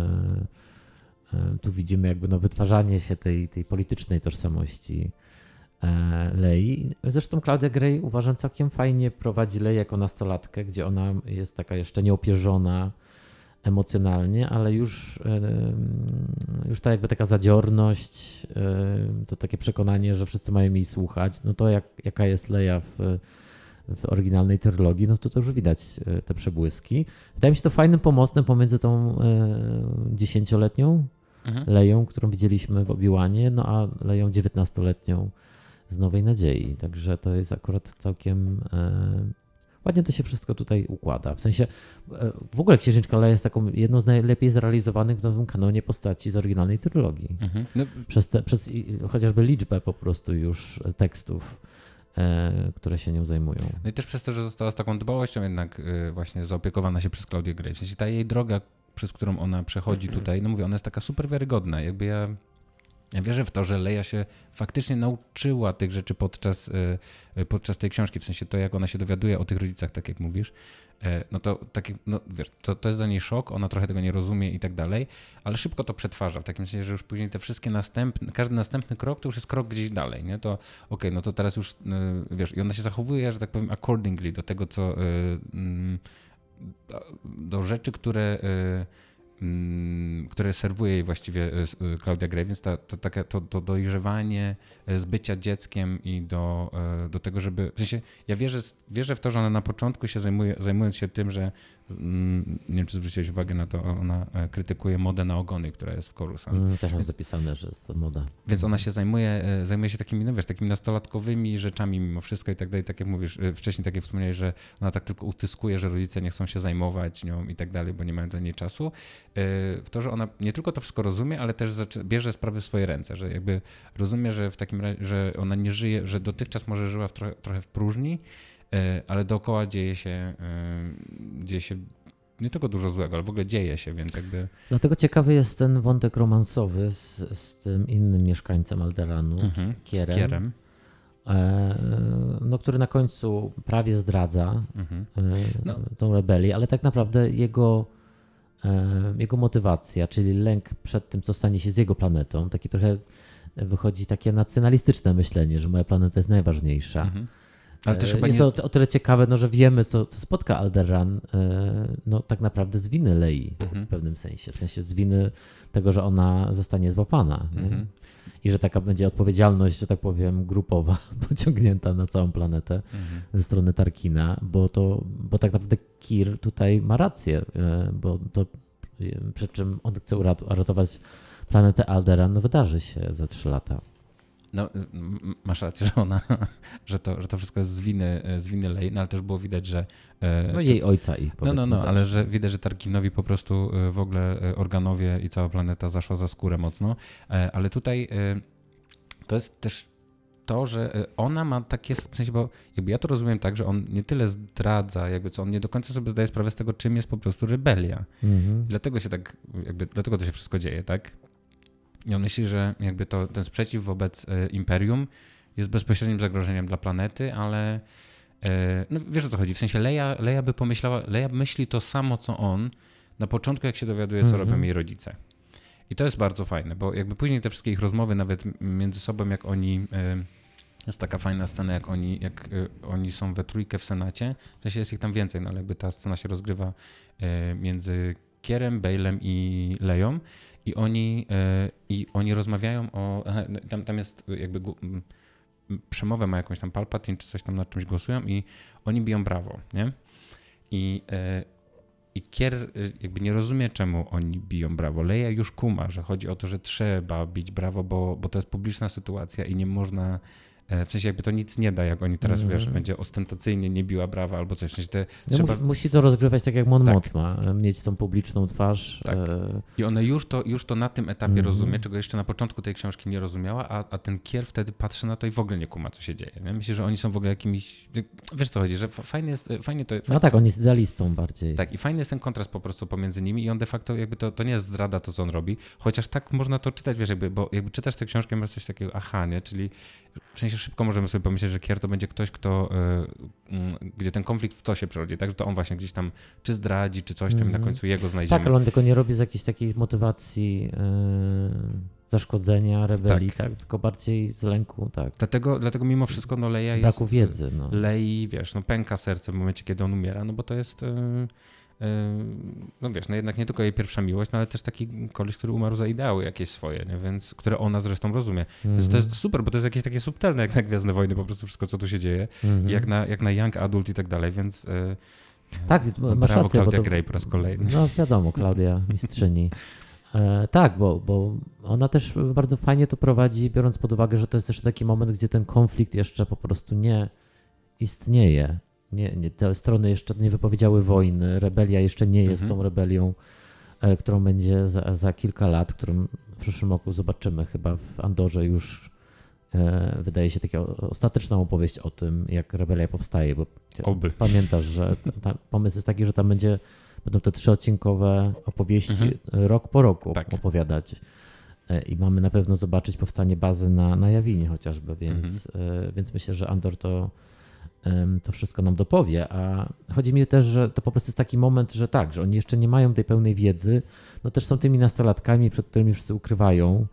Tu widzimy jakby no wytwarzanie się tej, tej politycznej tożsamości Lei. Zresztą Claudia Gray uważam całkiem fajnie prowadzi Leję jako nastolatkę, gdzie ona jest taka jeszcze nieopierzona emocjonalnie, ale już, już ta jakby taka zadziorność, to takie przekonanie, że wszyscy mają jej słuchać, no to jak, jaka jest Leia w, w oryginalnej trylogii, no to to już widać te przebłyski. Wydaje mi się to fajnym pomostem pomiędzy tą dziesięcioletnią mhm. Leją, którą widzieliśmy w Obi-Wanie, no a Leją dziewiętnastoletnią z Nowej Nadziei. Także to jest akurat całkiem e, ładnie to się wszystko tutaj układa. W sensie e, w ogóle Księżniczka Leia jest taką jedną z najlepiej zrealizowanych w nowym kanonie postaci z oryginalnej trylogii. Mhm. No. Przez, te, przez chociażby liczbę po prostu już tekstów, e, które się nią zajmują. No i też przez to, że została z taką dbałością jednak e, właśnie zaopiekowana się przez Claudię Gray. W sensie ta jej droga, przez którą ona przechodzi tutaj, no mówię, ona jest taka super wiarygodna. Jakby ja Ja wierzę w to, że Leia się faktycznie nauczyła tych rzeczy podczas, podczas tej książki, w sensie to, jak ona się dowiaduje o tych rodzicach, tak jak mówisz, no to, tak, no, wiesz, to, to jest dla niej szok, ona trochę tego nie rozumie i tak dalej, ale szybko to przetwarza, w takim sensie, że już później te wszystkie następne, każdy następny krok to już jest krok gdzieś dalej, nie? To okej, okay, no to teraz już, wiesz, i ona się zachowuje, że tak powiem, accordingly do tego, co, do rzeczy, które które serwuje jej właściwie Claudia Gray, więc ta, to, takie, to, to dojrzewanie z bycia dzieckiem i do, do tego, żeby... W sensie ja wierzę, wierzę w to, że ona na początku się zajmuje, zajmując się tym, że nie wiem, czy zwróciłeś uwagę na to, ona krytykuje modę na ogony, która jest w Coruscant. Mm, też mam zapisane, że jest to moda. Więc ona się zajmuje, zajmuje się takimi, no wiesz, takimi nastolatkowymi rzeczami mimo wszystko i tak dalej, tak jak mówisz, wcześniej tak jak wspomniałeś, że ona tak tylko utyskuje, że rodzice nie chcą się zajmować nią i tak dalej, bo nie mają do niej czasu. W to, że ona nie tylko to wszystko rozumie, ale też bierze sprawy w swoje ręce, że jakby rozumie, że w takim razie, że ona nie żyje, że dotychczas może żyła w trochę, trochę w próżni, ale dookoła dzieje się, dzieje się nie tylko dużo złego, ale w ogóle dzieje się, więc jakby... Dlatego ciekawy jest ten wątek romansowy z, z tym innym mieszkańcem Alderanu, mhm, Kierem, z Kierem. E, no, który na końcu prawie zdradza mhm. no. tą rebelię, ale tak naprawdę jego, e, jego motywacja, czyli lęk przed tym, co stanie się z jego planetą, taki trochę wychodzi takie nacjonalistyczne myślenie, że moja planeta jest najważniejsza. Mhm. Ale też chyba jest nie... to o tyle ciekawe, no, że wiemy, co, co spotka Alderaan, no, tak naprawdę z winy Lei mhm. w pewnym sensie. W sensie z winy tego, że ona zostanie złapana. Mhm. I że taka będzie odpowiedzialność, że tak powiem, grupowa, pociągnięta na całą planetę mhm. ze strony Tarkina, bo, to, bo tak naprawdę Kir tutaj ma rację, bo to, przed czym on chce uratować planetę Alderaan, no wydarzy się za trzy lata. No, masz rację, że ona, że to, że to wszystko jest z winy, z winy Lei, no ale też było widać, że... No jej ojca i No, no, no, też. Ale że widać, że Tarkinowi po prostu w ogóle organowie i cała planeta zaszła za skórę mocno, ale tutaj to jest też to, że ona ma takie, w sensie, bo jakby ja to rozumiem tak, że on nie tyle zdradza, jakby co, on nie do końca sobie zdaje sprawę z tego, czym jest po prostu rebelia. Mhm. Dlatego się tak, jakby, dlatego to się wszystko dzieje, tak? I on myśli, że jakby to, ten sprzeciw wobec e, Imperium jest bezpośrednim zagrożeniem dla planety, ale e, no wiesz o co chodzi, w sensie Leia, Leia by pomyślała, Leia myśli to samo, co on na początku, jak się dowiaduje, co mm-hmm. robią jej rodzice. I to jest bardzo fajne, bo jakby później te wszystkie ich rozmowy nawet między sobą, jak oni, e, jest taka fajna scena, jak oni, jak e, oni są we trójkę w Senacie, w sensie jest ich tam więcej, no ale jakby ta scena się rozgrywa e, między Kierem, Bailem i Leją. I oni, e, I oni rozmawiają o... Aha, tam, tam jest jakby m, przemowę ma jakąś tam Palpatine, czy coś tam nad czymś głosują i oni biją brawo, nie? I, e, i Kier jakby nie rozumie, czemu oni biją brawo. Leia już kuma, że chodzi o to, że trzeba bić brawo, bo, bo to jest publiczna sytuacja i nie można... W sensie jakby to nic nie da, jak oni teraz, mm. wiesz, będzie ostentacyjnie nie biła brawa albo coś. W sensie te, no trzeba... musi, musi to rozgrywać tak jak Mon Mothma, tak. mieć tą publiczną twarz. Tak. I ona już to, już to na tym etapie mm. rozumie, czego jeszcze na początku tej książki nie rozumiała, a, a ten Kier wtedy patrzy na to i w ogóle nie kuma, co się dzieje. Nie? Myślę, że oni są w ogóle jakimiś... Wiesz co chodzi, że fajnie jest... Fajnie to, no fajnie, tak, on jest idealistą bardziej. Tak, i fajny jest ten kontrast po prostu pomiędzy nimi i on de facto jakby to, to nie jest zdrada to, co on robi, chociaż tak można to czytać, wiesz, jakby, bo jakby czytasz tę książkę, masz coś takiego, aha, nie, czyli w sensie szybko możemy sobie pomyśleć, że Kier to będzie ktoś, kto, y, y, gdzie ten konflikt w to się przerodzi, tak, że to on właśnie gdzieś tam czy zdradzi, czy coś tam mm-hmm. i na końcu jego znajdziemy. Tak, ale on tylko nie robi z jakiejś takiej motywacji y, zaszkodzenia, rebelii, tak. tak, tylko bardziej z lęku, tak. Dlatego, dlatego mimo wszystko no Leia jest... Braku wiedzy, no. Lei, wiesz, no pęka serce w momencie, kiedy on umiera, no bo to jest... Y, no wiesz, no jednak nie tylko jej pierwsza miłość, no ale też taki koleś, który umarł za ideały jakieś swoje, nie? Więc które ona zresztą rozumie. Mm-hmm. Więc to jest super, bo to jest jakieś takie subtelne, jak na Gwiezdne Wojny, po prostu wszystko, co tu się dzieje. Mm-hmm. Jak na, jak na Young Adult i tak dalej, więc tak, no, masz brawo rację, Claudia to, Gray po raz kolejny. No wiadomo, Klaudia, mistrzyni. E, tak, bo, bo ona też bardzo fajnie to prowadzi, biorąc pod uwagę, że to jest też taki moment, gdzie ten konflikt jeszcze po prostu nie istnieje. Nie, nie, te strony jeszcze nie wypowiedziały wojny, rebelia jeszcze nie jest mhm. tą rebelią, e, którą będzie za, za kilka lat, którą w przyszłym roku zobaczymy chyba w Andorze już e, wydaje się taka ostateczna opowieść o tym, jak rebelia powstaje, bo Oby. pamiętasz, że ta, ta, pomysł jest taki, że tam będzie, będą te trzyodcinkowe opowieści mhm. rok po roku tak. opowiadać e, i mamy na pewno zobaczyć powstanie bazy na, na Jawinie chociażby, więc, mhm. e, więc myślę, że Andor to to wszystko nam dopowie, a chodzi mi też, że to po prostu jest taki moment, że tak, że oni jeszcze nie mają tej pełnej wiedzy, no też są tymi nastolatkami, przed którymi wszyscy ukrywają.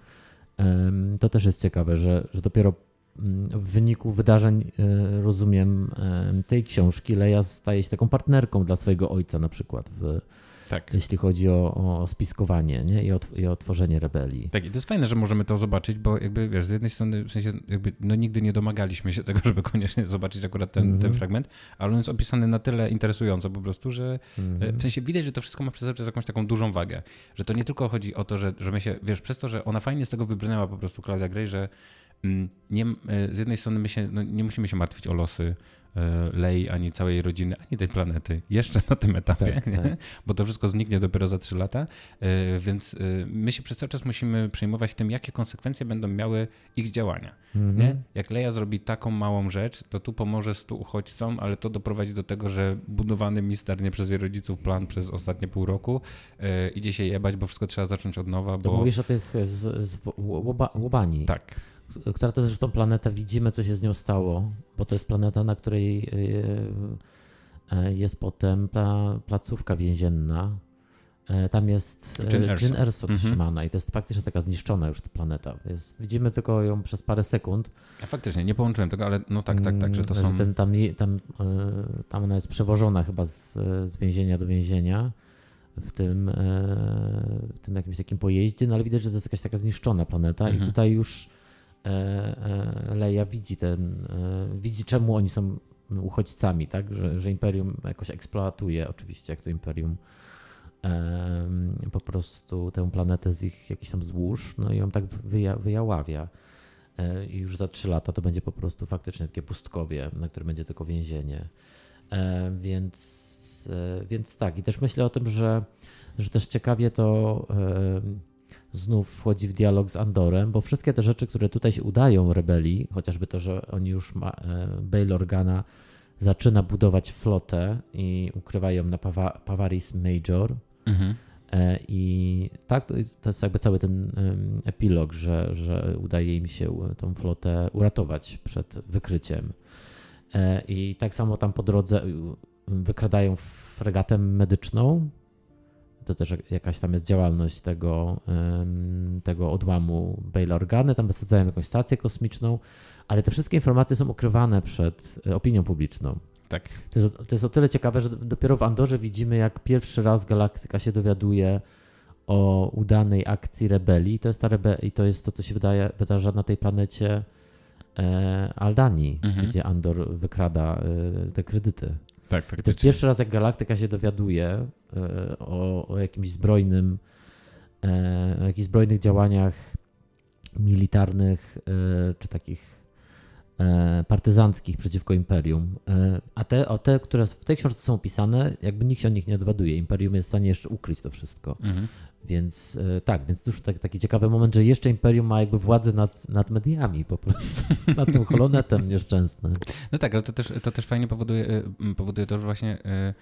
To też jest ciekawe, że, że dopiero w wyniku wydarzeń, rozumiem, tej książki Leia staje się taką partnerką dla swojego ojca na przykład, w, tak. jeśli chodzi o, o spiskowanie, nie? I, o, i o tworzenie rebelii. Tak, i to jest fajne, że możemy to zobaczyć, bo jakby wiesz, z jednej strony w sensie jakby no nigdy nie domagaliśmy się tego, żeby koniecznie zobaczyć akurat ten, mm-hmm. ten fragment, ale on jest opisany na tyle interesująco po prostu, że mm-hmm. w sensie widać, że to wszystko ma przez cały jakąś taką dużą wagę, że to nie tylko chodzi o to, że, że my się, wiesz, przez to, że ona fajnie z tego wybrnęła po prostu Claudia Gray, że nie, z jednej strony my się, no nie musimy się martwić o losy Lei, ani całej rodziny, ani tej planety. Jeszcze na tym etapie, tak, tak. bo to wszystko zniknie dopiero za trzy lata, więc my się przez cały czas musimy przejmować tym, jakie konsekwencje będą miały ich działania. Mm-hmm. Nie? Jak Leia zrobi taką małą rzecz, to tu pomoże stu uchodźcom, ale to doprowadzi do tego, że budowany misternie przez jej rodziców plan przez ostatnie pół roku idzie się jebać, bo wszystko trzeba zacząć od nowa. Bo... To mówisz o tych z, z łoba, łobani. Tak. Która to zresztą planeta, widzimy, co się z nią stało, bo to jest planeta, na której jest potem ta placówka więzienna. Tam jest Jyn Erso, Jyn Erso mhm. trzymana i to jest faktycznie taka zniszczona już ta planeta. Jest, widzimy tylko ją przez parę sekund. A faktycznie, nie połączyłem tego, ale no tak, tak, tak, że to że są... Ten, tam, tam, tam ona jest przewożona chyba z, z więzienia do więzienia w tym, w tym jakimś takim pojeździe, no ale widać, że to jest jakaś taka zniszczona planeta mhm. i tutaj już Leia widzi ten, widzi czemu oni są uchodźcami, tak? Że, że Imperium jakoś eksploatuje oczywiście, jak to Imperium po prostu tę planetę z ich jakichś tam złóż, no i ją tak wyja, wyjaławia. I już za trzy lata to będzie po prostu faktycznie takie pustkowie, na którym będzie tylko więzienie. Więc, więc tak, i też myślę o tym, że, że też ciekawie to znów wchodzi w dialog z Andorem, bo wszystkie te rzeczy, które tutaj się udają rebelii, chociażby to, że oni już ma, Bail Organa zaczyna budować flotę i ukrywa ją na Pawa, Pavaris Major. Mhm. I tak, to jest jakby cały ten epilog, że, że udaje im się tą flotę uratować przed wykryciem. I tak samo tam po drodze wykradają fregatę medyczną. To też jakaś tam jest działalność tego, tego odłamu Bail Organy. Tam wysadzają jakąś stację kosmiczną, ale te wszystkie informacje są ukrywane przed opinią publiczną. Tak. To jest, to jest o tyle ciekawe, że dopiero w Andorze widzimy, jak pierwszy raz Galaktyka się dowiaduje o udanej akcji rebelii. To jest, ta rebe- i to, jest to, co się wydaje, wydarza na tej planecie e, Aldanii, mhm. gdzie Andor wykrada e, te kredyty. Tak, faktycznie. I to jest pierwszy raz, jak Galaktyka się dowiaduje e, o, o jakimś zbrojnym, e, o jakichś zbrojnych działaniach militarnych e, czy takich partyzanckich przeciwko Imperium, a te, o te, które w tej książce są opisane, jakby nikt się o nich nie dowiaduje. Imperium jest w stanie jeszcze ukryć to wszystko. Mhm. Więc tak, więc to już tak, taki ciekawy moment, że jeszcze Imperium ma jakby władzę nad, nad mediami po prostu, nad tym holonetem nieszczęsnym. No tak, ale to też, to też fajnie powoduje, powoduje to, że właśnie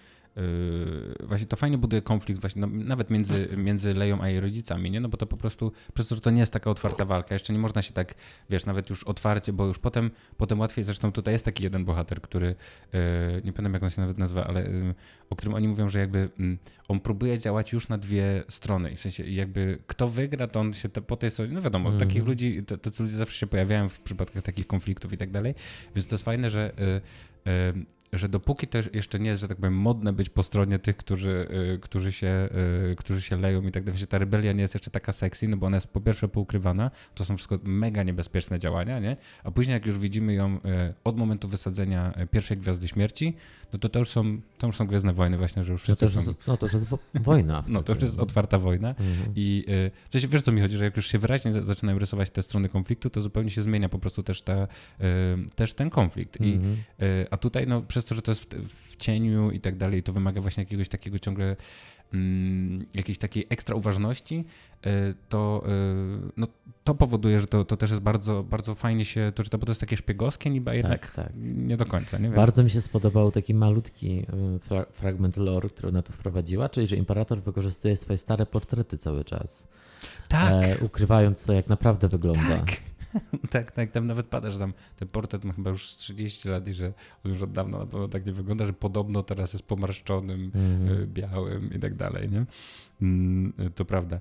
Yy, właśnie to fajnie buduje konflikt właśnie no, nawet między, między Leją a jej rodzicami, nie? No bo to po prostu, przez to, że to nie jest taka otwarta walka, jeszcze nie można się tak, wiesz, nawet już otwarcie, bo już potem, potem łatwiej, zresztą tutaj jest taki jeden bohater, który, yy, nie pamiętam jak on się nawet nazywa, ale yy, o którym oni mówią, że jakby yy, on próbuje działać już na dwie strony, w sensie jakby kto wygra, to on się te, po tej stronie, no wiadomo, mm-hmm. takich ludzi, tacy ludzie zawsze się pojawiają w przypadkach takich konfliktów i tak dalej, więc to jest fajne, że yy, yy, że dopóki to jeszcze nie jest, że tak powiem, modne być po stronie tych, którzy, y, którzy, się, y, którzy się leją i tak dalej, ta rebelia nie jest jeszcze taka sexy, no bo ona jest po pierwsze poukrywana, to są wszystko mega niebezpieczne działania, nie? A później jak już widzimy ją y, od momentu wysadzenia pierwszej Gwiazdy Śmierci, no to to już są, to już są Gwiezdne Wojny właśnie, że już wszyscy no to są... Jest, no to już jest wo- wojna. No to już jest otwarta wojna mhm. i y, w sensie wiesz co mi chodzi, że jak już się wyraźnie z- zaczynają rysować te strony konfliktu, to zupełnie się zmienia po prostu też, ta, y, też ten konflikt. I, mhm. y, a tutaj no przez to, że to jest w, w cieniu i tak dalej, to wymaga właśnie jakiegoś takiego ciągle mm, jakiejś takiej ekstra uważności, y, to, y, no, to powoduje, że to, to też jest bardzo, bardzo fajnie się to czyta, bo to jest takie szpiegowskie niby, a jednak tak, tak. nie do końca. Nie? Bardzo mi się spodobał taki malutki fra- fragment lore, który ona tu wprowadziła, czyli że imperator wykorzystuje swoje stare portrety cały czas. Tak. E, ukrywając to, jak naprawdę wygląda. Tak. Tak, tak, tam nawet pada, że tam ten portret ma chyba już trzydzieści lat i że on już od dawna na pewno tak nie wygląda, że podobno teraz jest pomarszczonym, mm. białym i tak dalej, nie? To prawda.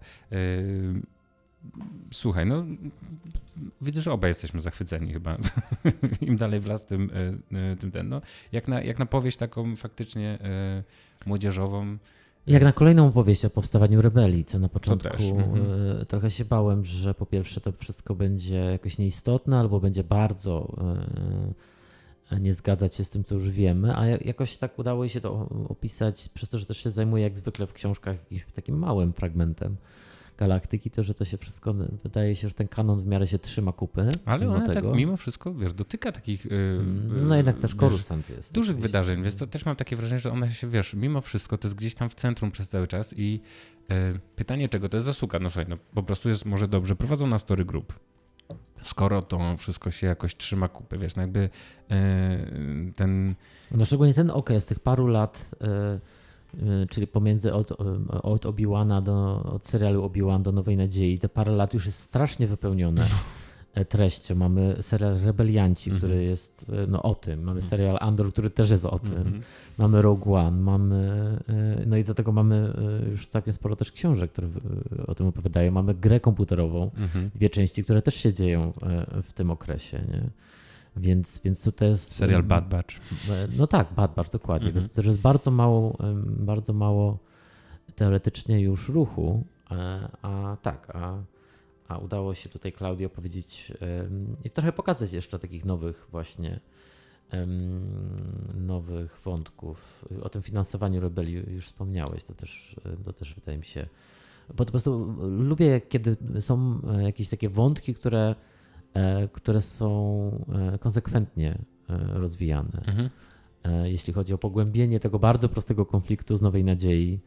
Słuchaj, no widzę, że obaj jesteśmy zachwyceni chyba. Im dalej w las, tym, tym ten. No, jak, na, jak na powieść taką faktycznie młodzieżową. Jak na kolejną opowieść o powstawaniu rebelii, co na początku mhm. trochę się bałem, że po pierwsze to wszystko będzie jakoś nieistotne albo będzie bardzo nie zgadzać się z tym, co już wiemy, a jakoś tak udało się to opisać przez to, że też się zajmuje jak zwykle w książkach jakimś takim małym fragmentem galaktyki, to, że to się wszystko, wydaje się, że ten kanon w miarę się trzyma kupy. Ale ona tego. tak mimo wszystko, wiesz, dotyka takich yy, no jednak też Coruscant jest. Dużych oczywiście. wydarzeń, więc to też mam takie wrażenie, że ona się, wiesz, mimo wszystko to jest gdzieś tam w centrum przez cały czas i yy, pytanie, czego to jest zasługa? No słuchaj, no po prostu jest może dobrze prowadzona story group. Skoro to wszystko się jakoś trzyma kupy, wiesz, no jakby yy, ten... No szczególnie ten okres, tych paru lat... Yy... czyli pomiędzy od, od Obi-Wana do, od serialu Obi-Wan do Nowej Nadziei, te parę lat już jest strasznie wypełnione treścią. Mamy serial Rebelianci, mm-hmm. który jest no, o tym. Mamy serial Andor, który też jest o tym. Mm-hmm. Mamy Rogue One, mamy, no i do tego mamy już całkiem sporo też książek, które o tym opowiadają. Mamy grę komputerową, mm-hmm. dwie części, które też się dzieją w tym okresie, nie? Więc, więc to jest... Serial Bad Batch. No tak, Bad Batch, dokładnie. Mm-hmm. To jest bardzo mało, bardzo mało teoretycznie już ruchu, a, a tak, a, a udało się tutaj Klaudii opowiedzieć um, i trochę pokazać jeszcze takich nowych właśnie um, nowych wątków. O tym finansowaniu rebelii już wspomniałeś, to też, to też wydaje mi się... Bo po prostu lubię, kiedy są jakieś takie wątki, które które są konsekwentnie rozwijane. Mhm. Jeśli chodzi o pogłębienie tego bardzo prostego konfliktu z Nowej Nadziei,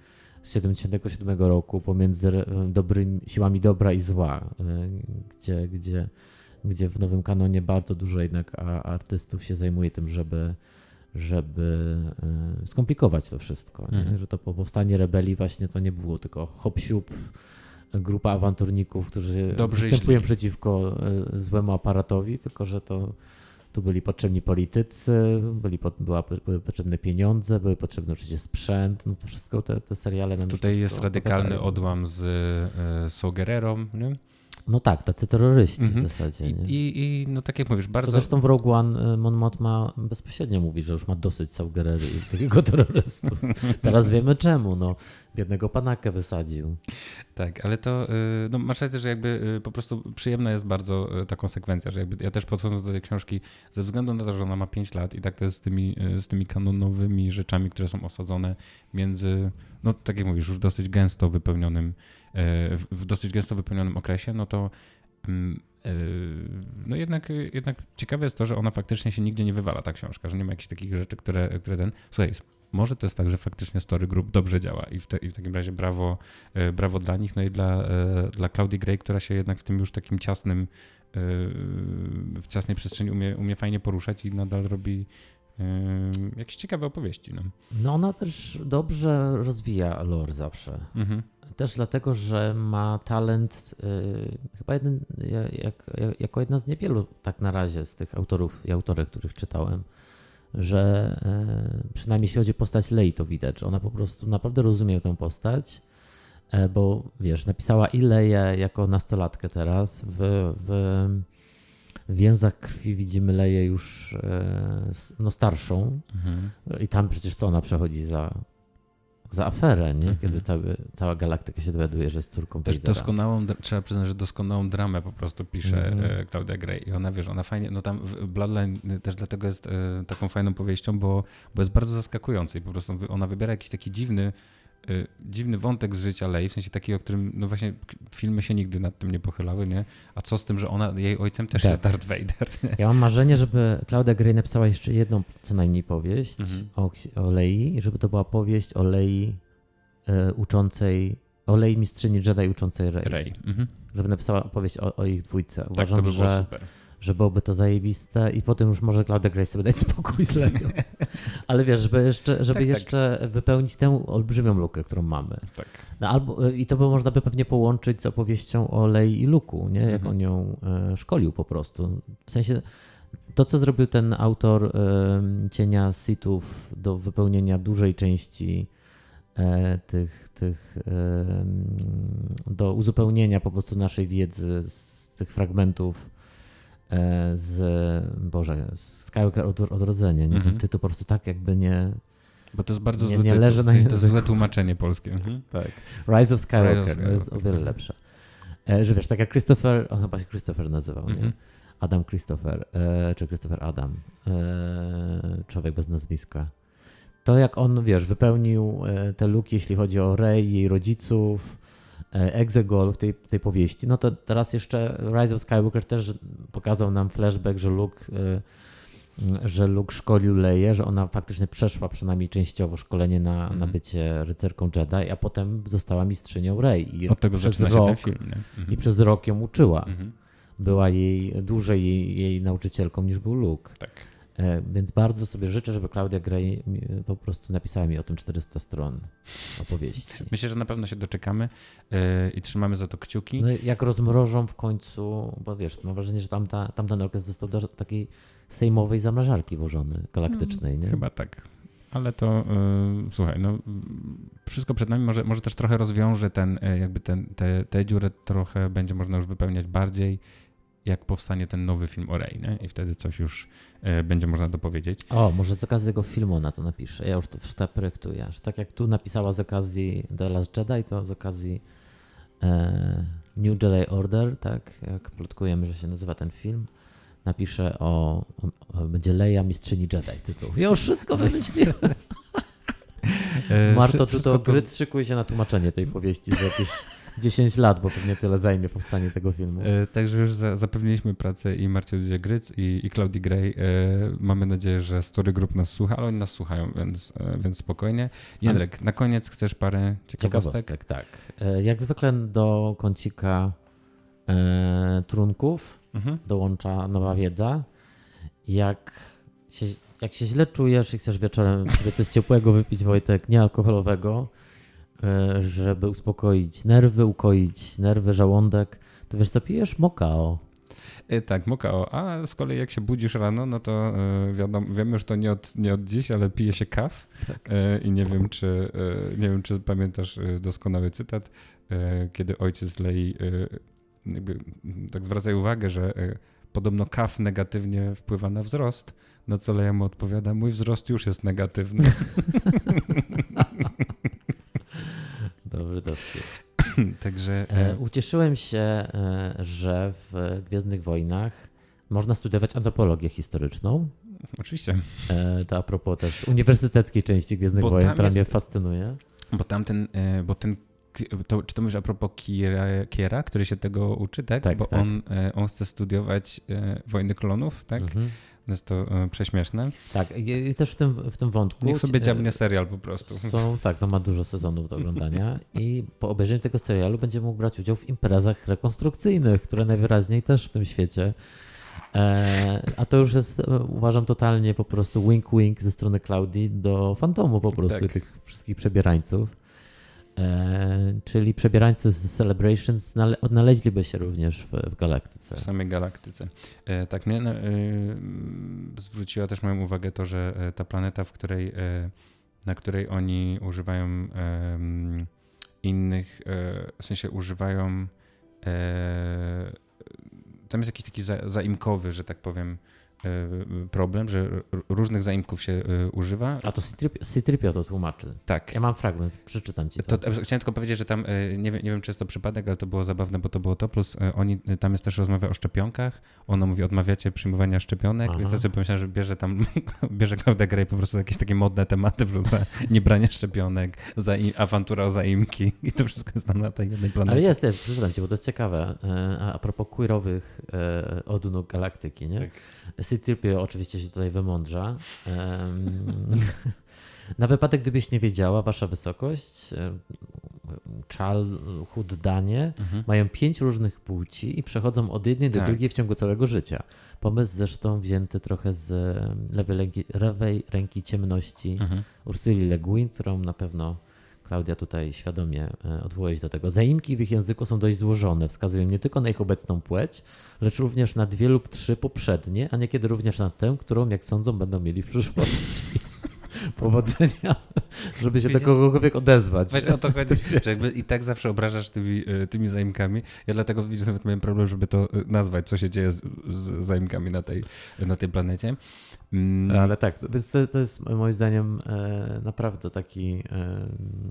z siedemdziesiątego siódmego roku pomiędzy dobrymi, siłami dobra i zła, gdzie, gdzie, gdzie w nowym kanonie bardzo dużo jednak artystów się zajmuje tym, żeby, żeby skomplikować to wszystko. Mhm. Że to po powstanie rebelii właśnie to nie było tylko hop-siup, grupa awanturników, którzy Dobrzy występują przeciwko złemu aparatowi, tylko że to tu byli potrzebni politycy, byli, była, były potrzebne pieniądze, były potrzebny oczywiście sprzęt, no to wszystko te, te seriale nam tutaj jest radykalny opowiadają. Odłam z y, Saw Gerrero, nie? No tak, tacy terroryści Mhm. w zasadzie. Nie? I, i no tak jak mówisz, bardzo... To zresztą w Rogue One Mon Mothma bezpośrednio mówi, że już ma dosyć Saw Gerrery i takiego terrorystów. Teraz wiemy czemu, no. Biednego panakę wysadził. Tak, ale to no, masz rację, że jakby po prostu przyjemna jest bardzo ta konsekwencja, że jakby ja też podchodząc do tej książki, ze względu na to, że ona ma pięć lat i tak to jest z tymi, z tymi kanonowymi rzeczami, które są osadzone między, no tak jak mówisz, już dosyć gęsto wypełnionym, w dosyć gęsto wypełnionym okresie, no to no jednak, jednak ciekawe jest to, że ona faktycznie się nigdzie nie wywala, ta książka, że nie ma jakichś takich rzeczy, które, które ten... Słuchaj, może to jest tak, że faktycznie Story Group dobrze działa i w, te, i w takim razie brawo, brawo dla nich, no i dla, dla Claudii Gray, która się jednak w tym już takim ciasnym, w ciasnej przestrzeni umie, umie fajnie poruszać i nadal robi jakieś ciekawe opowieści. No, no ona też dobrze rozwija lore zawsze. Mhm. Też dlatego, że ma talent, yy, chyba jeden, jak, jak, jako jedna z niewielu tak na razie z tych autorów i autorek, których czytałem, że yy, przynajmniej jeśli chodzi o postać Lei, to widać, że ona po prostu naprawdę rozumie tę postać, yy, bo wiesz, napisała i Leię jako nastolatkę teraz, w, w, w Więzach krwi widzimy Leię już yy, no starszą mhm. i tam przecież co ona przechodzi za... za aferę, nie? Kiedy mm-hmm. cały, cała galaktyka się dowiaduje, że jest córką Też Vadera. doskonałą, trzeba przyznać, że doskonałą dramę po prostu pisze mm-hmm. Claudia Gray i ona, wiesz, ona fajnie, no tam Bloodline też dlatego jest e, taką fajną powieścią, bo, bo jest bardzo zaskakująca i po prostu ona wybiera jakiś taki dziwny, e, dziwny wątek z życia Lei, w sensie taki, o którym, no właśnie filmy się nigdy nad tym nie pochylały, nie? A co z tym, że ona, jej ojcem też tak. jest Darth Vader. Nie? Ja mam marzenie, żeby Claudia Gray napisała jeszcze jedną co najmniej powieść mm-hmm. o, o Lei i żeby to była powieść o Lei e, uczącej, o Lei mistrzyni Jedi uczącej Rey. Rey. Mm-hmm. Żeby napisała opowieść o, o ich dwójce. Uważam, tak, to by było że, super. że byłoby to zajebiste i potem już może Claudia Gray sobie dać spokój z Leią. Ale wiesz, żeby jeszcze, żeby tak, jeszcze tak. wypełnić tę olbrzymią lukę, którą mamy. Tak. No albo, i to by można by pewnie połączyć z opowieścią o Lei i Luku, nie? Jak mhm. on ją e, szkolił po prostu. W sensie to, co zrobił ten autor e, Cienia Sithów do wypełnienia dużej części e, tych, tych e, do uzupełnienia po prostu naszej wiedzy z tych fragmentów e, z, Boże, Skywalker Odrodzenie. Nie? Mhm. Ten tytuł po prostu tak jakby nie... Bo to jest bardzo nie, złe, nie leży na to jest złe tłumaczenie polskie. Mhm. Tak. Rise of Skywalker, Rise of Skywalker. jest o wiele lepsze. E, że wiesz, tak jak Christopher, on chyba się Christopher nazywał, mm-hmm. nie? Adam Christopher, e, czy Christopher Adam, e, człowiek bez nazwiska. To jak on, wiesz, wypełnił e, te luki, jeśli chodzi o Rey, jej rodziców, e, Exegol w tej, tej powieści, no to teraz jeszcze Rise of Skywalker też pokazał nam flashback, że Luke... E, że Luke szkolił Leię, że ona faktycznie przeszła przynajmniej częściowo szkolenie na, mm. na bycie rycerką Jedi, a potem została mistrzynią Rey. I od tego przez zaczyna rok, się ten film. Nie? I przez rok ją uczyła. Mm-hmm. Była jej dłużej jej, jej nauczycielką niż był Luke. Tak. E, więc bardzo sobie życzę, żeby Claudia Gray po prostu napisała mi o tym czterysta stron opowieści. Myślę, że na pewno się doczekamy yy, i trzymamy za to kciuki. No jak rozmrożą w końcu, bo wiesz, mam wrażenie, że tamta, tamten orkestr został do takiej sejmowej zamrażarki włożony, galaktycznej, nie? Chyba tak. Ale to yy, słuchaj, no wszystko przed nami, może, może też trochę rozwiąże ten, jakby ten, te, tę dziurę trochę będzie można już wypełniać bardziej, jak powstanie ten nowy film o Rey, nie? I wtedy coś już y, będzie można dopowiedzieć. O, może z okazji tego filmu ona to napisze. Ja już to, już to projektuję. Aż tak jak tu napisała z okazji The Last Jedi, to z okazji e, New Jedi Order, tak? Jak plotkujemy, że się nazywa ten film. Napiszę o, o, o będzie Leia mistrzyni Jedi tytuł. Ja już wszystko wymyśliłem. Marto, czy to gry szykuj się na tłumaczenie tej powieści z jakiejś dziesięć lat, bo pewnie tyle zajmie powstanie tego filmu. E, także już za, zapewniliśmy pracę i Marcie Gryc i, i Claudii Gray. E, mamy nadzieję, że Story Group nas słucha, ale oni nas słuchają, więc, e, więc spokojnie. Jędrek, na koniec chcesz parę ciekawostek? Ciekawostek, tak. E, jak zwykle do kącika e, trunków mhm. dołącza nowa wiedza. Jak się, jak się źle czujesz i chcesz wieczorem sobie coś ciepłego wypić, Wojtek, niealkoholowego, e, żeby uspokoić nerwy, ukoić nerwy, żołądek, to wiesz co pijesz? Mokao. E, tak, mokao. A z kolei jak się budzisz rano, no to e, wiadomo, wiemy, że to nie od, nie od dziś, ale pije się kaw. Tak. E, I nie wiem, czy, e, nie wiem, czy pamiętasz doskonały cytat, e, kiedy ojciec Lei e, jakby tak zwraca uwagę, że e, podobno kaw negatywnie wpływa na wzrost, na co Leia mu odpowiada, mój wzrost już jest negatywny. Dobry dowcip. Także... E, ucieszyłem się, e, że w Gwiezdnych Wojnach można studiować antropologię historyczną. Oczywiście. E, to a propos też uniwersyteckiej części Gwiezdnych bo Wojen, która jest, mnie fascynuje. Bo tamten, e, bo ten To, czy to mówisz a propos Kiera, Kiera, który się tego uczy, tak? tak Bo tak. On, on chce studiować Wojny Klonów, tak? Mhm. Jest to prześmieszne. Tak, i też w tym, w tym wątku... Niech sobie dziabnie serial po prostu. Są, tak, no ma dużo sezonów do oglądania i po obejrzeniu tego serialu będzie mógł brać udział w imprezach rekonstrukcyjnych, które najwyraźniej też w tym świecie. E, a to już jest, uważam, totalnie po prostu wink-wink ze strony Klaudii do Fantomu po prostu tak. Tych wszystkich przebierańców. E, czyli przebierańcy z Celebrations nale- odnaleźliby się również w, w galaktyce. W samej galaktyce. E, tak mnie e, zwróciła też moją uwagę to, że ta planeta, w której, e, na której oni używają e, innych, e, w sensie używają e, tam jest jakiś taki za, zaimkowy, że tak powiem, problem, że różnych zaimków się używa. A to C-tripio to tłumaczy. Tak. Ja mam fragment, przeczytam ci to. to. Chciałem tylko powiedzieć, że tam, nie wiem, nie wiem czy jest to przypadek, ale to było zabawne, bo to było to, plus oni, tam jest też rozmowa o szczepionkach, ona mówi, odmawiacie przyjmowania szczepionek, Aha. więc ja sobie pomyślałem, że bierze tam, bierze Claudia Gray po prostu jakieś takie modne tematy, wrzuca niebranie szczepionek, zaim, awantura o zaimki i to wszystko jest tam na tej jednej planecie. Ale jest, jest, przeczytam ci, bo to jest ciekawe. A, a propos queerowych odnóg galaktyki, nie? Tak. C-tripio oczywiście się tutaj wymądrza. Na wypadek, gdybyś nie wiedziała, wasza wysokość, Chal, Hud, Danie mhm. mają pięć różnych płci i przechodzą od jednej do tak. drugiej w ciągu całego życia. Pomysł zresztą wzięty trochę z lewej ręki, lewej ręki ciemności mhm. Ursuli Le Guin, którą na pewno Klaudia tutaj świadomie odwołuje się do tego. Zaimki w ich języku są dość złożone, wskazują nie tylko na ich obecną płeć, lecz również na dwie lub trzy poprzednie, a niekiedy również na tę, którą, jak sądzą, będą mieli w przyszłości. Powodzenia, żeby się do kogokolwiek odezwać. Właśnie o to chodzi, że jakby i tak zawsze obrażasz tymi, tymi zaimkami. Ja dlatego widzę, nawet miałem problem, żeby to nazwać, co się dzieje z, z zaimkami na tej, na tej planecie. Mm. Ale tak, więc to, to jest moim zdaniem e, naprawdę taki e,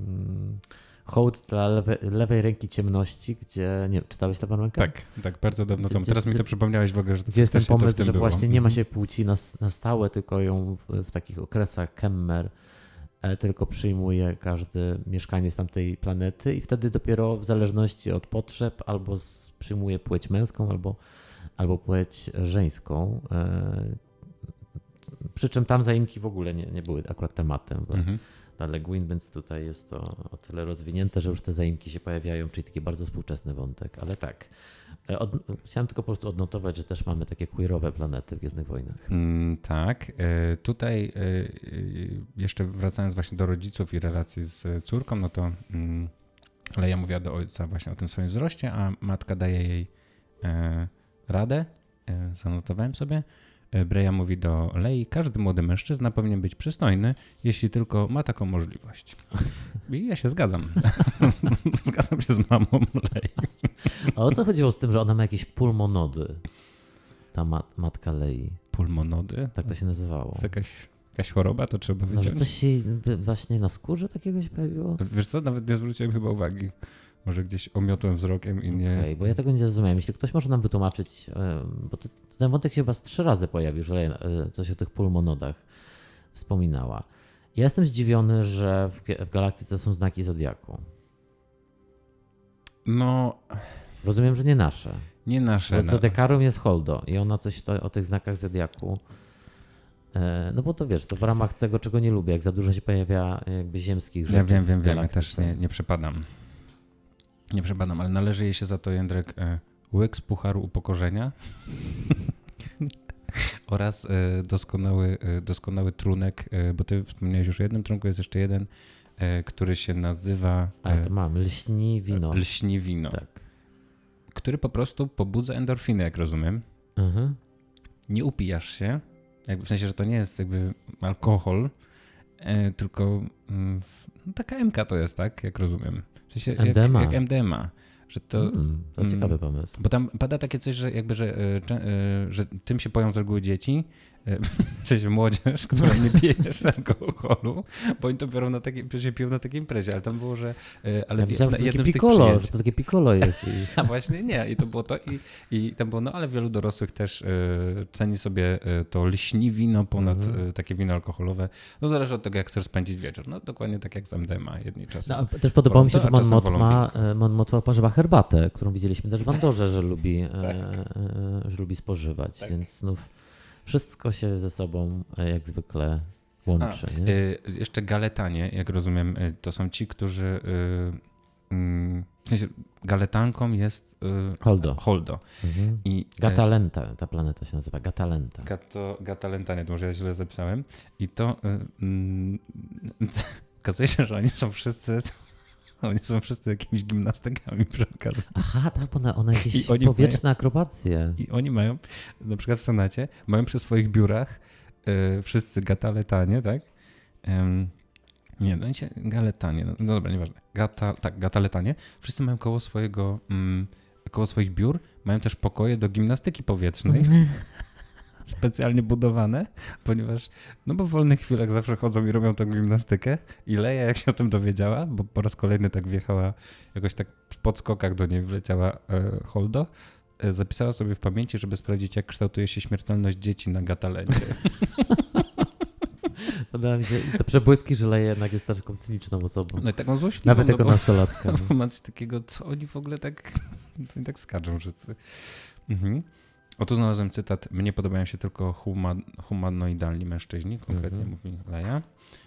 hołd dla lewe, lewej ręki ciemności, gdzie, nie czytałeś Lewą rękę? Tak, tak, bardzo dawno temu. Teraz mi to przypomniałeś w ogóle, że to gdzie jest ten pomysł, że było. właśnie nie ma się płci na, na stałe, tylko ją w, w takich okresach Kemmer e, tylko przyjmuje każde mieszkanie z tamtej planety i wtedy dopiero w zależności od potrzeb albo z, przyjmuje płeć męską, albo, albo płeć żeńską. E, przy czym tam zaimki w ogóle nie, nie były akurat tematem. Mhm. Dla Le Guin, więc tutaj jest to o tyle rozwinięte, że już te zaimki się pojawiają, czyli taki bardzo współczesny wątek, ale tak. Od, chciałem tylko po prostu odnotować, że też mamy takie queerowe planety w Gwiezdnych Wojnach. Mm, tak. E, tutaj e, jeszcze wracając właśnie do rodziców i relacji z córką, no to mm, Leia mówiła do ojca właśnie o tym swoim wzroście, a matka daje jej e, radę. E, zanotowałem sobie. Breja mówi do Lei, każdy młody mężczyzna powinien być przystojny, jeśli tylko ma taką możliwość. I ja się zgadzam. Zgadzam się z mamą Lei. A o co chodziło z tym, że ona ma jakieś pulmonody? Ta mat- matka Lei. Pulmonody? Tak to się nazywało. To jakaś, jakaś choroba, to trzeba no, wyciąć. Coś się właśnie na skórze takiego się pojawiło? Wiesz co, nawet nie zwróciłem chyba uwagi. Może gdzieś omiotłem wzrokiem i nie... Okay, bo ja tego nie zrozumiałem. Jeśli ktoś może nam wytłumaczyć, bo to, ten wątek się chyba z trzy razy pojawił, że coś o tych pulmonodach wspominała. Ja jestem zdziwiony, że w, w galaktyce są znaki Zodiaku. No... Rozumiem, że nie nasze. Nie nasze. Bo Zodiacarum jest Holdo i ona coś to, o tych znakach Zodiaku. E, no bo to wiesz, to w ramach tego, czego nie lubię, jak za dużo się pojawia jakby ziemskich rzeczy. Ja wiem, wiem, wiem. Ja też nie, nie przepadam. Nie przepadam, ale należy jej się za to, Jędrek, e, łyk z pucharu upokorzenia oraz e, doskonały, e, doskonały trunek, e, bo ty wspomniałeś już o jednym trunku, jest jeszcze jeden, e, który się nazywa... E, A ja to mam, lśni wino. Lśni wino. Tak. Który po prostu pobudza endorfiny, jak rozumiem. Mhm. Nie upijasz się, jakby w sensie, że to nie jest jakby alkohol, e, tylko mm, no, taka M K to jest, tak? Jak rozumiem. W sensie, M D M A. Jak, jak M D M A. Że to, mm, to mm, ciekawy pomysł. Bo tam pada takie coś, że jakby, że, że, że tym się poją z reguły dzieci, w sensie młodzież, która nie pije jeszcze alkoholu, bo oni to biorą na takiej, się piją na takiej imprezie, ale tam było, że ale ja myślałem, na że jednym to z tych piccolo, przyjęć. że to takie piccolo jest. I... A właśnie nie, i to było to i, i tam było, no ale wielu dorosłych też y, ceni sobie y, to lśni wino ponad Mhm. y, takie wino alkoholowe. No zależy od tego, jak chcesz spędzić wieczór. No dokładnie tak jak z M D M A jedni czasem. No, też podobało mi się, to, że a czasem Mon Mot wolą ma, winko. Mon Mot pożywa herbatę, którą widzieliśmy też w Andorze, że lubi, Tak. e, e, że lubi spożywać, Tak. więc znów wszystko się ze sobą e, jak zwykle łączy. A, nie? y, jeszcze galetanie, jak rozumiem, y, to są ci, którzy y, y, w sensie galetanką jest y, Holdo. Holdo. Mhm. I, y, Gatalenta, ta planeta się nazywa Gatalenta. Gato, gatalentanie, to może ja źle zapisałem. I to y, mm, okazuje się, że oni są wszyscy oni są wszyscy jakimiś gimnastykami przy okazji. Aha, tak, ona, ona jakieś I oni powietrzne mają- akrobacje. I oni mają, na przykład w Senacie, mają przy swoich biurach y, wszyscy gataletanie, tak? Ym, nie, no się galetanie, no, no dobra, nieważne. Gata, tak, gataletanie. Wszyscy mają koło swojego, mm, koło swoich biur, mają też pokoje do gimnastyki powietrznej. Specjalnie budowane, ponieważ, no bo w wolnych chwilach zawsze chodzą i robią tą gimnastykę i Leia, jak się o tym dowiedziała, bo po raz kolejny tak wjechała, jakoś tak w podskokach do niej wleciała e, Holdo, e, zapisała sobie w pamięci, żeby sprawdzić, jak kształtuje się śmiertelność dzieci na Gatalencie. Podoba mi się te przebłyski, że Leia jednak jest taką cyniczną osobą. No i taką złośliwą, Nawet no jako bo, nastolatka. bo ma coś takiego, co oni w ogóle tak, co oni tak skaczą, że... co- Mhm. O, tu znalazłem cytat. Mnie podobają się tylko human, humanoidalni mężczyźni, konkretnie Mhm. mówi Leia.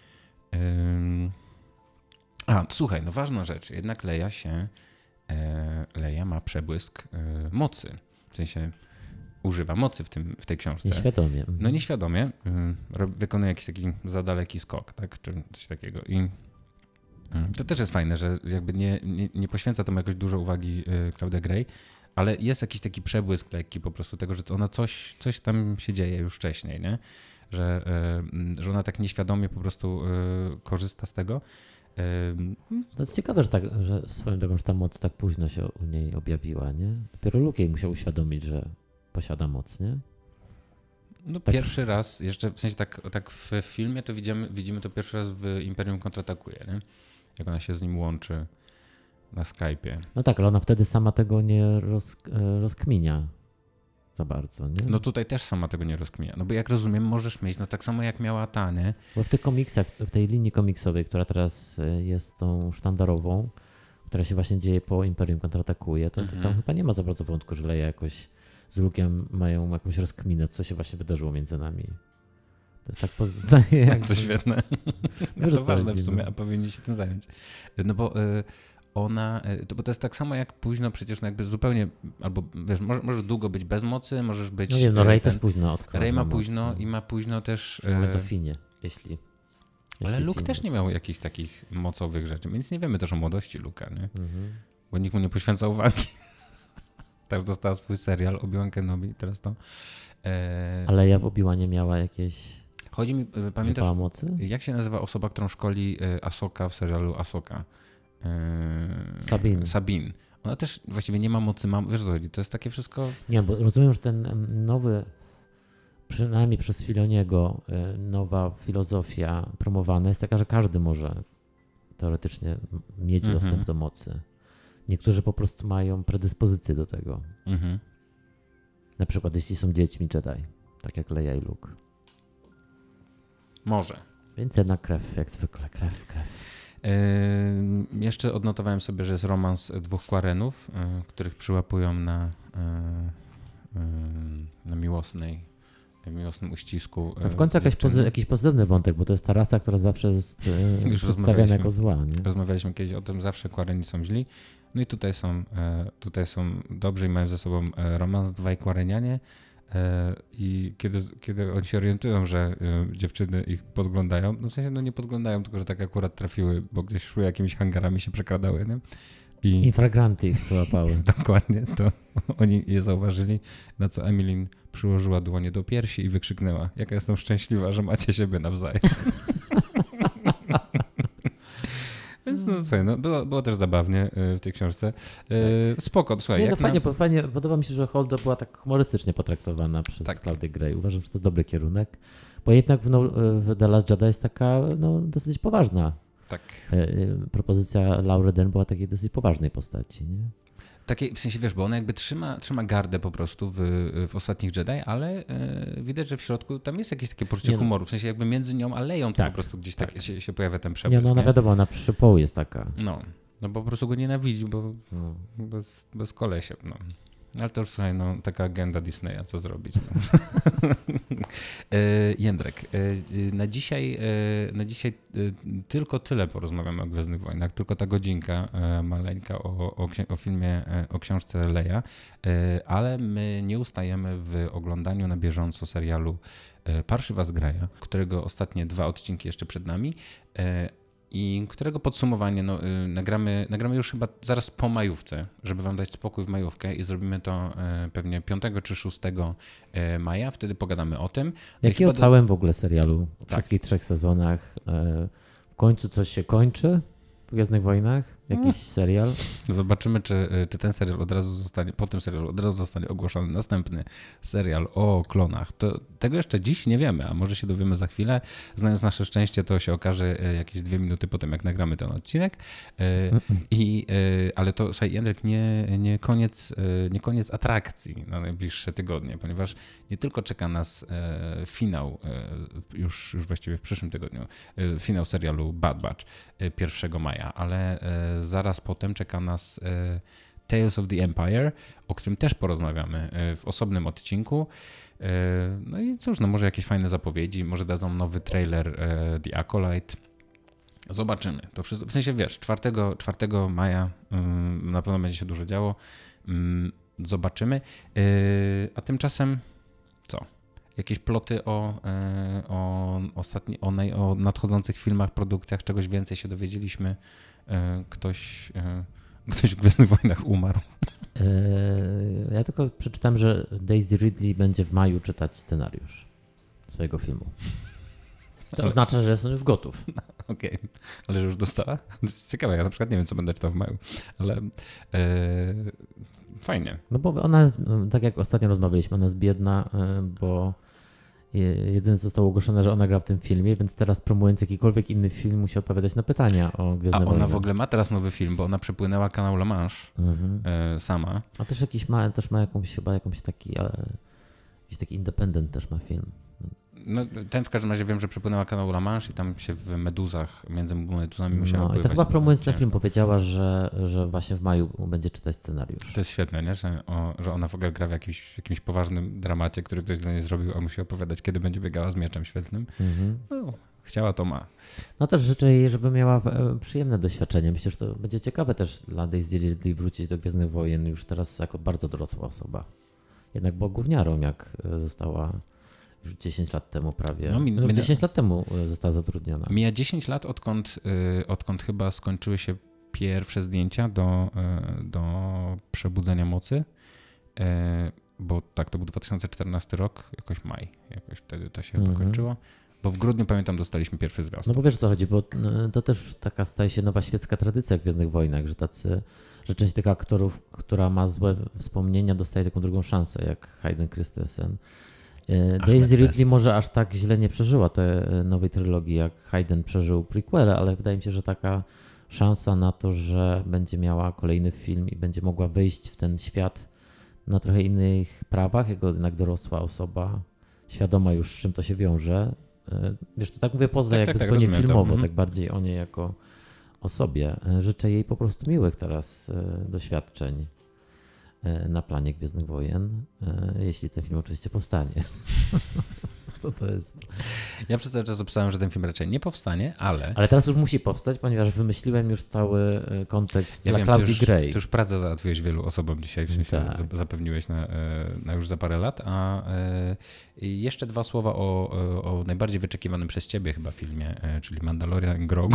Ym... A, słuchaj, no ważna rzecz. Jednak Leia się, e, Leia ma przebłysk e, mocy. W sensie używa mocy w, tym, w tej książce. Nieświadomie. Mhm. No nieświadomie. Y, ro- wykonuje jakiś taki za daleki skok, tak? Czy coś takiego. I y, to też jest fajne, że jakby nie, nie, nie poświęca temu jakoś dużo uwagi y, Claudia Gray, ale jest jakiś taki przebłysk lekki po prostu tego, że to ona coś, coś tam się dzieje już wcześniej, nie? Że, y, że ona tak nieświadomie po prostu y, korzysta z tego. Y, To jest ciekawe, że, tak, że swoją drogą, że ta moc tak późno się u niej objawiła, nie? Dopiero Luke jej musiał uświadomić, że posiada moc, nie? No Tak. pierwszy raz, jeszcze w sensie tak, tak w filmie to widzimy, widzimy to pierwszy raz w Imperium Kontratakuje, nie? Jak ona się z nim łączy na Skype'ie. No tak, ale ona wtedy sama tego nie roz, e, rozkminia za bardzo, nie? No tutaj też sama tego nie rozkminia. No bo jak rozumiem, możesz mieć, no tak samo jak miała Tany. Bo w tych komiksach, w tej linii komiksowej, która teraz e, jest tą sztandarową, która się właśnie dzieje po Imperium Kontratakuje, to, to Mhm. tam chyba nie ma za bardzo wątku, że Leia jakoś z Luke'em mają jakąś rozkminę, co się właśnie wydarzyło między nami. To jest tak pozostaje jak... To świetne. No Wiesz, to co ważne w chodzi, sumie, no. a powinni się tym zająć. No bo y, ona, y, to, bo to jest tak samo jak późno przecież no jakby zupełnie, albo wiesz, może, możesz długo być bez mocy, możesz być... No wiem, no y, Rey ten- też późno odkrył. Rey ma że moc, późno no. i ma późno też... Mówiąc y, o Finie, jeśli... Ale jeśli Luke Finn też jest. nie miał jakichś takich mocowych rzeczy, więc nie wiemy też o młodości Luke'a, nie? Mhm. Bo nikt mu nie poświęca uwagi. Tak dostała swój serial Obi-Wan Kenobi i teraz to. E, Ale ja w Obi-Wanie miała jakieś... Chodzi mi, e, pamiętasz, Pamiętasz? mocy? jak się nazywa osoba, którą szkoli e, Ahsoka w serialu Ahsoka? E, Sabine. Sabine. Ona też właściwie nie ma mocy, ma, wiesz co chodzi, to jest takie wszystko... Nie, bo rozumiem, że ten em, nowy, przynajmniej przez Filoniego, y, nowa filozofia promowana jest taka, że każdy może teoretycznie m- mieć Mhm. dostęp do mocy. Niektórzy po prostu mają predyspozycję do tego. Mhm. Na przykład jeśli są dziećmi Jedi, tak jak Leia i Luke. Może. Więc jednak krew, jak zwykle, krew, krew. Yy, jeszcze odnotowałem sobie, że jest romans dwóch Quarrenów, yy, których przyłapują na, yy, yy, na miłosnej, miłosnym uścisku. W końcu jakaś pozy- jakiś pozytywny wątek, bo to jest ta rasa, która zawsze jest yy, przedstawiana jako zła. Nie? Rozmawialiśmy kiedyś o tym, zawsze Quarreni są źli. No i tutaj są, tutaj są dobrzy i mają ze sobą romans, dwaj Quarrenianie. I kiedy, kiedy oni się orientują, że dziewczyny ich podglądają, no w sensie no nie podglądają, tylko że tak akurat trafiły, bo gdzieś szły jakimiś hangarami, się przekradały. Nie? I infragranty ich wyłapały. Dokładnie, to oni je zauważyli, na co Emilyn przyłożyła dłonie do piersi i wykrzyknęła: jaka jestem szczęśliwa, że macie siebie nawzajem. Więc no słuchaj, no, było, było też zabawnie w tej książce. Spoko, słuchaj. Nie, no jak fajnie, na... fajnie, podoba mi się, że Holdo była tak humorystycznie potraktowana przez tak. Claudię Gray. Uważam, że to dobry kierunek, bo jednak w, no, w The Last Jedi jest taka no, dosyć poważna. Tak. Propozycja Laury Den była takiej dosyć poważnej postaci, nie? Takiej, w sensie wiesz, bo ona jakby trzyma, trzyma gardę po prostu w, w ostatnich Jedi, ale yy, widać, że w środku tam jest jakieś takie poczucie nie, humoru, w sensie jakby między nią a Leją to tak, po prostu gdzieś tak. tak się, się pojawia ten przepływ. Nie, no ona nie? wiadomo, ona przy połu jest taka. No, no bo po prostu go nienawidzi, bo no. bez, bez kolesia, no. Ale to już słuchaj, no taka agenda Disneya, co zrobić. No. Jędrek, na dzisiaj, na dzisiaj tylko tyle porozmawiamy o Gwiezdnych Wojnach, tylko ta godzinka maleńka o, o, o filmie, o książce Leia, ale my nie ustajemy w oglądaniu na bieżąco serialu Parszywa zgraja, którego ostatnie dwa odcinki jeszcze przed nami. I którego podsumowanie no, y, nagramy, nagramy już chyba zaraz po majówce, żeby wam dać spokój w majówkę i zrobimy to y, pewnie piątego czy szóstego y, maja, wtedy pogadamy o tym. Jak i o do... całym w ogóle serialu, o tak. wszystkich trzech sezonach. Y, w końcu coś się kończy w Gwiezdnych Wojnach, jakiś hmm. serial. Zobaczymy, czy, czy ten serial od razu zostanie, po tym serialu od razu zostanie ogłoszony następny serial o klonach. To, tego jeszcze dziś nie wiemy, a może się dowiemy za chwilę. Znając nasze szczęście, to się okaże jakieś dwie minuty po tym, jak nagramy ten odcinek. I, ale to, słuchaj, Jędrek, nie, nie, koniec, nie koniec atrakcji na najbliższe tygodnie, ponieważ nie tylko czeka nas finał, już, już właściwie w przyszłym tygodniu, finał serialu Bad Batch pierwszego maja, ale zaraz potem czeka nas Tales of the Empire, o którym też porozmawiamy w osobnym odcinku. No i cóż, no może jakieś fajne zapowiedzi, może dadzą nowy trailer The Acolyte. Zobaczymy. To wszystko, w sensie wiesz, czwartego maja na pewno będzie się dużo działo. Zobaczymy. A tymczasem co? Jakieś ploty o, o, ostatni, o, naj, o nadchodzących filmach, produkcjach, czegoś więcej się dowiedzieliśmy. Ktoś, ktoś w Gwiezdnych Wojnach umarł. Ja tylko przeczytałem, że Daisy Ridley będzie w maju czytać scenariusz swojego filmu. To oznacza, że jest on już gotów. Okej, okay. Ale że już dostała? To jest ciekawe, ja na przykład nie wiem, co będę czytał w maju, ale e, fajnie. No bo ona jest, tak jak ostatnio rozmawialiśmy, ona jest biedna, bo jedyne co zostało ogłoszone, że ona gra w tym filmie, więc teraz promując jakikolwiek inny film musi odpowiadać na pytania o Gwiezdne Wojny. A ona w ogóle ma teraz nowy film, bo ona przepłynęła kanał La Manche mhm. e, sama. A też jakiś ma, też ma jakąś chyba jakąś taki, jakiś taki independent też ma film. No, ten w każdym razie wiem, że przepłynęła kanał La Manche i tam się w meduzach, między meduzami musiała No i to chyba promując ten film powiedziała, że, że właśnie w maju będzie czytać scenariusz. To jest świetne, nie? Że, o, że ona w ogóle gra w jakimś, jakimś poważnym dramacie, który ktoś dla niej zrobił, a musi opowiadać, kiedy będzie biegała z mieczem świetlnym. Mhm. No, chciała, to ma. No też życzę jej, żeby miała przyjemne doświadczenie. Myślę, że to będzie ciekawe też dla Daisy Ridley wrócić do Gwiezdnych Wojen już teraz jako bardzo dorosła osoba. Jednak była gówniarą, jak została już dziesięć lat temu prawie. No, mi, no, dziesięć lat temu została zatrudniona. Mija dziesięć lat, odkąd, yy, odkąd chyba skończyły się pierwsze zdjęcia do, yy, do Przebudzenia Mocy, yy, bo tak, to był dwa tysiące czternasty rok, jakoś maj, jakoś wtedy to się mm-hmm. chyba kończyło. Bo w grudniu, pamiętam, dostaliśmy pierwszy zwiastun. No bo wiesz, co chodzi, bo to też taka staje się nowa świecka tradycja w Gwiezdnych Wojnach, że tacy, że część tych aktorów, która ma złe wspomnienia, dostaje taką drugą szansę, jak Hayden Christensen. Daisy Ridley może aż tak źle nie przeżyła tej nowej trylogii, jak Hayden przeżył prequele, ale wydaje mi się, że taka szansa na to, że będzie miała kolejny film i będzie mogła wyjść w ten świat na trochę innych prawach, jako jednak dorosła osoba, świadoma już, z czym to się wiąże. Wiesz, to tak mówię poza tak, jakby tak, zupełnie tak, filmowo, tak bardziej o niej jako osobie. Życzę jej po prostu miłych teraz doświadczeń na planie Gwiezdnych Wojen, jeśli ten film oczywiście powstanie. To to jest... Ja przez cały czas opisałem, że ten film raczej nie powstanie, ale... Ale teraz już musi powstać, ponieważ wymyśliłem już cały kontekst ja dla wiem, Claudii ty już, Gray. Ty już pracę załatwiłeś wielu osobom dzisiaj, w sensie tak. zapewniłeś na, na już za parę lat, a jeszcze dwa słowa o, o najbardziej wyczekiwanym przez ciebie chyba filmie, czyli Mandalorian Grogu.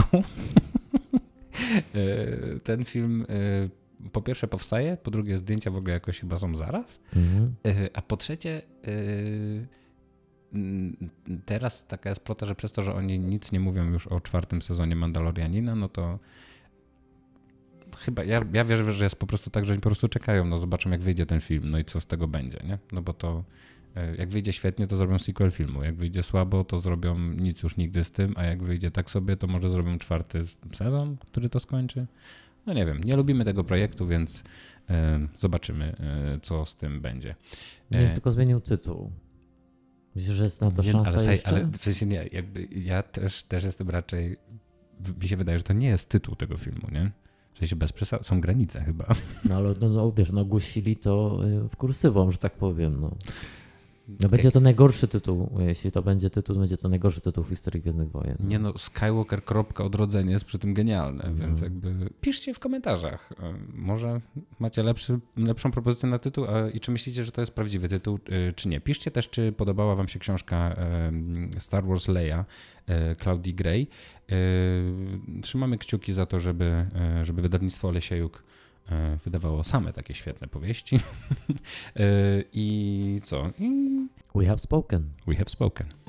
Ten film po pierwsze powstaje, po drugie zdjęcia w ogóle jakoś chyba są zaraz, mhm. a po trzecie teraz taka jest plota, że przez to, że oni nic nie mówią już o czwartym sezonie Mandalorianina, no to chyba, ja, ja wierzę, że jest po prostu tak, że oni po prostu czekają, no zobaczą jak wyjdzie ten film, no i co z tego będzie, nie? No bo to jak wyjdzie świetnie, to zrobią sequel filmu, jak wyjdzie słabo, to zrobią nic już nigdy z tym, a jak wyjdzie tak sobie, to może zrobią czwarty sezon, który to skończy. No nie wiem, nie lubimy tego projektu, więc e, zobaczymy, e, co z tym będzie. E, Niech tylko zmienił tytuł. Myślę, że jest na to nie, szansa ale, jeszcze? Ale w sensie nie, jakby ja też, też jestem raczej, mi się wydaje, że to nie jest tytuł tego filmu, nie? W sensie bez przesady, są granice chyba. No ale no, no, wiesz, no ogłosili to w kursywą, że tak powiem, no. No będzie to najgorszy tytuł, jeśli to będzie tytuł, będzie to najgorszy tytuł w historii Gwiezdnych Wojen. Nie no, Skywalker, kropka, odrodzenie jest przy tym genialne, no. Więc jakby piszcie w komentarzach. Może macie lepszy, lepszą propozycję na tytuł a, i czy myślicie, że to jest prawdziwy tytuł, czy nie. Piszcie też, czy podobała wam się książka Star Wars Leia Claudii Gray. Trzymamy kciuki za to, żeby, żeby wydawnictwo Olesiejuk wydawało same takie świetne powieści. I co? I... We have spoken. We have spoken.